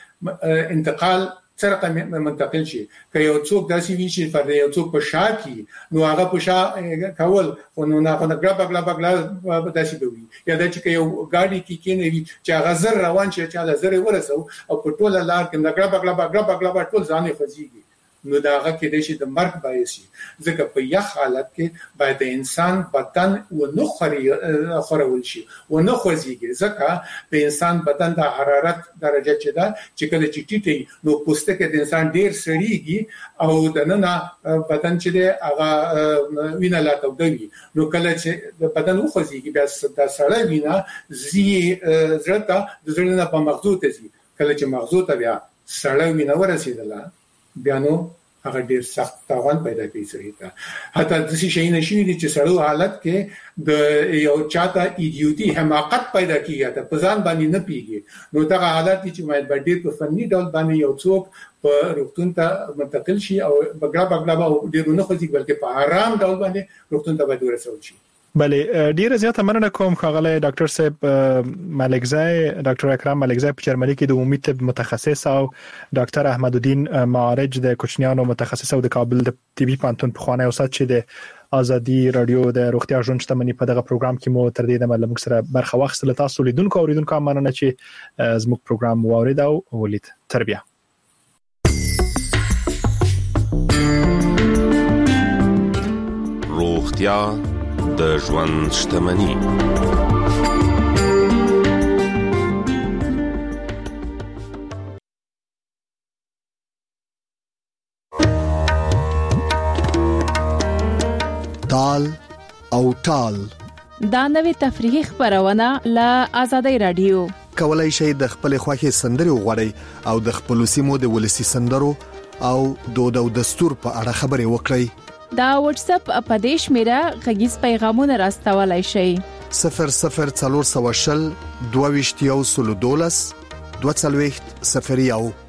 چې انتقال سره منتقل شي که یو څوک داسې وي چې پر یو څوک په شا کې نو هغه په شا کول او نو نه غلا بغلا بغلا داسې دوی یا د چې یو ګاډي کې کېنه وي چې هغه زر روان شي چې هغه زر ورسو او په ټوله لار کې نه غلا بغلا بغلا بغلا ټول ځانې فزيږي نو دا هغه کې د شي د مرګ باعث شي ځکه په یخ حالت کې باید د انسان بدن و نه خوري خورول شي و نه خوځيږي ځکه د انسان بدن د حرارت درجه چې دا چې کله چې ټیټي نو پوستکی د انسان ډیر سړیږي او د نن بدن چې دی هغه وینه لا تودوي نو کله چې د بدن وخوځيږي بیا د سړی وینه زی زړه د زړه نه په مغزو ته ځي کله چې مغزو ته بیا سړی وینه ورسېدله بیا نو هغه ډیر سخت تاوان پیدا کوي سړی ته حتی د څه شي نشي دي چې سړی حالت کې د یو چاته ایډیوټي حماقت پیدا کیږي ته په ځان باندې نه پیږي نو دا حالت چې باید ډیر په فني ډول باندې یو څوک په روغتون ته منتقل شي او بغلا بغلا به ډیرونه خوځي بلکې په آرام ډول باندې روغتون ته باید ورسول شي. بله ډیره زیاته مننه کوم خغله ډاکټر صاحب ملکزای ډاکټر اکرم ملکزای په جرمني کې د عمومي طب متخصص او ډاکټر احمد الدین معارج د کوچنیانو متخصص او د کابل د طبي پانتون په خوانه اوسات چې د ازادي رادیو د روغتیا ژوند شتمنۍ په دغه پروګرام کې مو تر دې د ملمک سره برخه واخیستل تاسو لیدونکو او اوریدونکو مننه چې زموږ پروګرام واورید او ولید تربیه روغتیا د ژوند شتمنۍ تال او ټال. دا نوې تفریحي خبرونه له آزادۍ رادیو. کولای شئ د خپل خوښي سندري وغوړئ او د خپل سیمو د ولسی سندرو او دود او دستور په اړه خبرې وکړئ. دا واتس اپ اپدیش میرا غږیز پیغامونه راستولای شئ. صفر صفر څلور سوه شل دوه ویشت یو سل دولس دوه څلوېښت صفر یو.